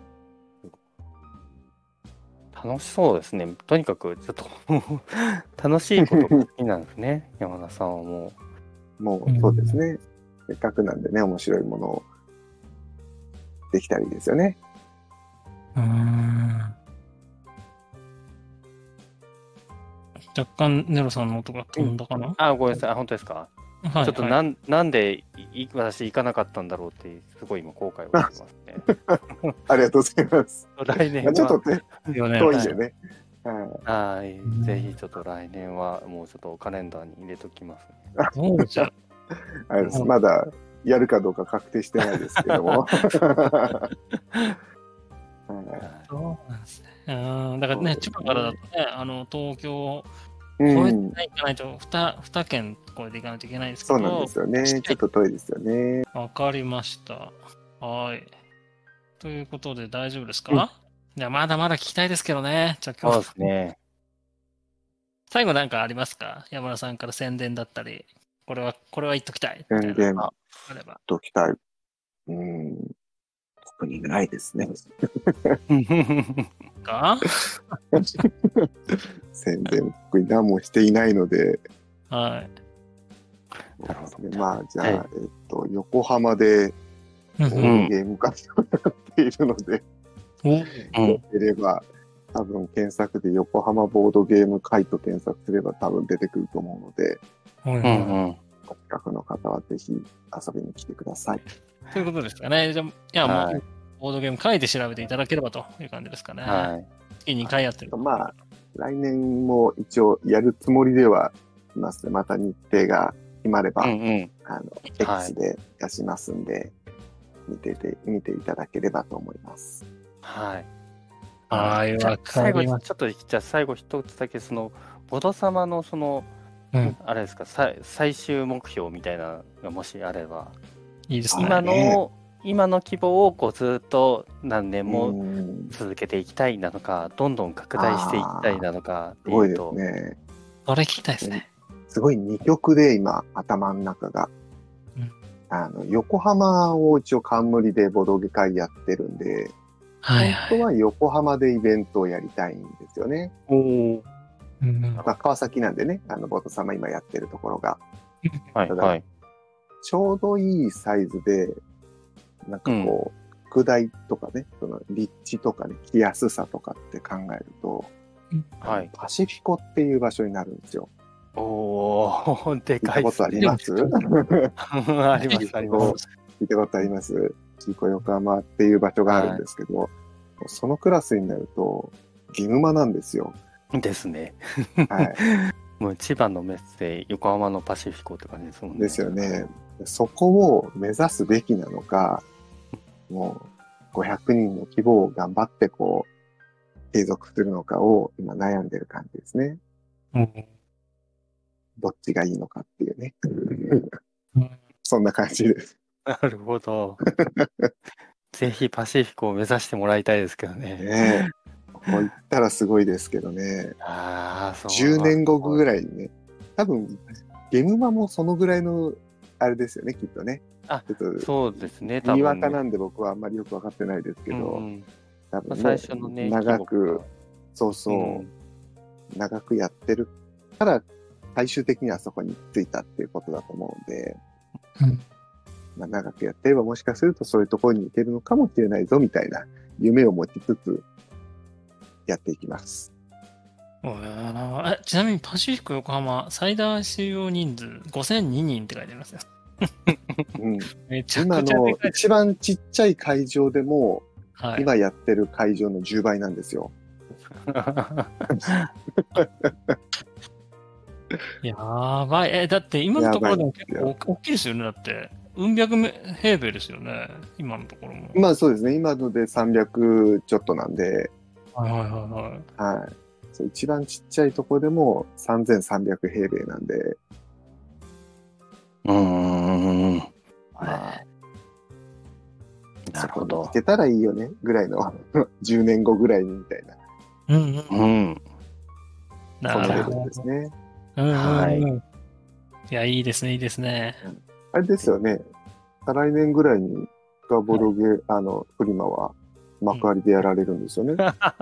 楽しそうですね。とにかくちょっと楽しいことが好きなんですね。山田さんはもう。もうそうですね。うん、せっかくなんでね、面白いものをできたらいいですよね。 うーん。若干ネロさんの音が飛んだかな、うん、 あ、ごめんなさい。あ、本当ですか、はい、ちょっとなん、はい、なんでい私行かなかったんだろうってすごい今後悔をしてますね。 ありがとうございます。 来年はちょっとね、 遠いでね。 はい、はい、ぜひちょっと来年はもうちょっとカレンダーに入れときますね。 そうじゃあれです。まだやるかどうか確定してないですけども。 そうなんですね。うん、だからね、千葉からだとね、あの東京超えてないかないと、に県超えていかないといけないですけど。 そうなんですよね。ちょっと遠いですよね。 わかりました。はい。ということで大丈夫ですか？うん、いや、まだまだ聞きたいですけどね。じゃあ今日。 そうですね。 最後なんかありますか？山田さんから宣伝だったり、これは、これは言っときたい。 宣伝あれば。言っときたい。うん。特にないですね。 か宣伝特に何もしていないので。 はい。 なるほど。まあ、じゃあ、はい、えっと、横浜で、ボードゲーム会をやっているので、 うん、 よければ、多分検索で横浜ボードゲーム会と検索すれば多分出てくると思うので、 うんうん、 お近くの方はぜひ遊びに来てください。 ということですかね。じゃあ、いや、もう、はい、ボードゲーム会で調べていただければという感じですかね。 はい。 月にかいやってる。 まあ、来年も一応やるつもりではいますね。また日程が決まれば、うんうん、あの、X で出しますんで、はい、見てて、見ていただければと思います。 はい。 はい、わかりました。 ちょっと、じゃあ最後一つだけ、その、ボド様のその、うん、あれですか、最終目標みたいなのがもしあれば、 いいですね。 今の、今の希望をこうずっと何年も続けていきたいなのか、どんどん拡大していきたいなのかっていうと。 すごいですね。 それ聞きたいですね。 すごい二極で今、頭の中が。うん、あの、横浜を一応冠でボドゲ会やってるんで、 はいはい、 本当は横浜でイベントをやりたいんですよね。 おー、 うんまあ、川崎なんでね、あの、ボト様今やってるところが。 はいはい。 ちょうどいいサイズで、なんかこう、うん、拡大とかね、その立地とかね、来やすさとかって考えると、 はい、 パシフィコっていう場所になるんですよ。 おー、でかいですね。 聞いたことありますあります、あります。 聞いたことあります。チーコ横浜っていう場所があるんですけど、はい、そのクラスになると、ゲームマなんですよ。 ですね。 はい。 もう千葉のメッセ横浜のパシフィコって感じですもんね。 ですよね。そこを目指すべきなのか、もうごひゃくにんの規模を頑張ってこう、継続するのかを今悩んでる感じですね。 うん、 どっちがいいのかっていうね。うん、そんな感じです。 なるほど。ぜひパシフィコを目指してもらいたいですけどね。 ねえ。こう言ったらすごいですけどね。 ああ、そう。 じゅうねんごぐらいにね。多分、ゲムマもそのぐらいの、あれですよね、きっとね。 あ、ちょっとそうですね。 にわかなんで僕はあんまりよく分かってないですけど、うん、多分、ね、 最初のね、 長く、そうそう、うん、長くやってるから、最終的にはそこに着いたっていうことだと思うんで、 うんまあ、長くやってればもしかするとそういうところに行けるのかもしれないぞみたいな夢を持ちつつやっていきます。 えちなみにパシフィック横浜最大収容人数ごせんににんって書いてありますよ。 うん、 めちゃくちゃ今の一番ちっちゃい会場でも、 はい、 今やってる会場のじゅうばいなんですよ。 やばい。え、だって今のところでも結構大きいですよね。だって。うん百平米ですよね。今のところも。 まあそうですね。今のでさんびゃくちょっとなんで、 はいはいはいはい。 はい。そう一番ちっちゃいとこでもさんぜんさんびゃく平米なんで、 うーん。まあ、なるほどそこに行。けたらいいよね、ぐらいの、じゅうねんごぐらいにみたいな、 うんうん。 うん。 そのレベなるほど。 ルですね。 うんうんうん。 はいいや、いいですね、いいですね。 あれですよね。再来年ぐらいに、ガボドゲ、あの、フリマは幕張でやられるんですよね。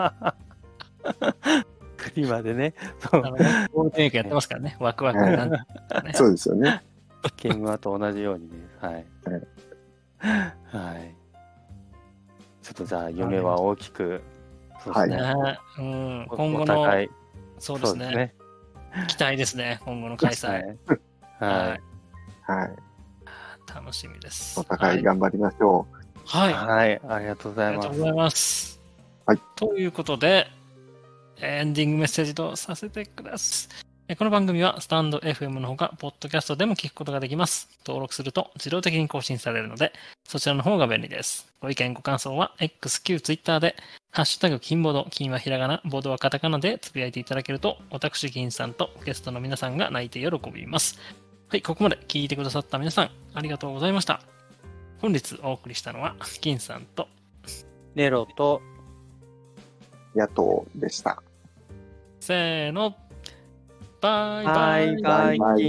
フリマでね、そうあのね、ゴールデンウィークやってますからね。ワクワクなんてね。 そうですよね。 ケンマと同じようにね、はい。 はいはい。ちょっとじゃあ、夢は大きく、そうはいですね。 ねうん、 お今後の、 お互い、 そうですね。期待ですね、今後の開催。 はい。はい。 はい。 楽しみです。 お互い頑張りましょはい。 はい。ありがとうございますありがとうご。ざいます。 はい。 ということで、エンディングメッセージとさせてください。えこの番組はスタンド エフエム のほか、ポッドキャストでも聞くことができます。登録すると自動的に更新されるので、そちらの方が便利です。ご意見、ご感想は X、Q、Twitter で、ハッシュタグ、金ボード、金はひらがな、ボードはカタカナでつぶやいていただけると、私、金さんとゲストの皆さんが泣いて喜びます。はい、ここまで聞いてくださった皆さん、ありがとうございました。本日お送りしたのは、金さんと、 ネロと、 う。野党でした。 せーの、バイババイ。 イバイバイキ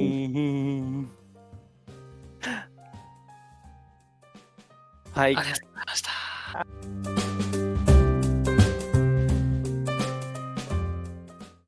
ーン。はいありがとうございます。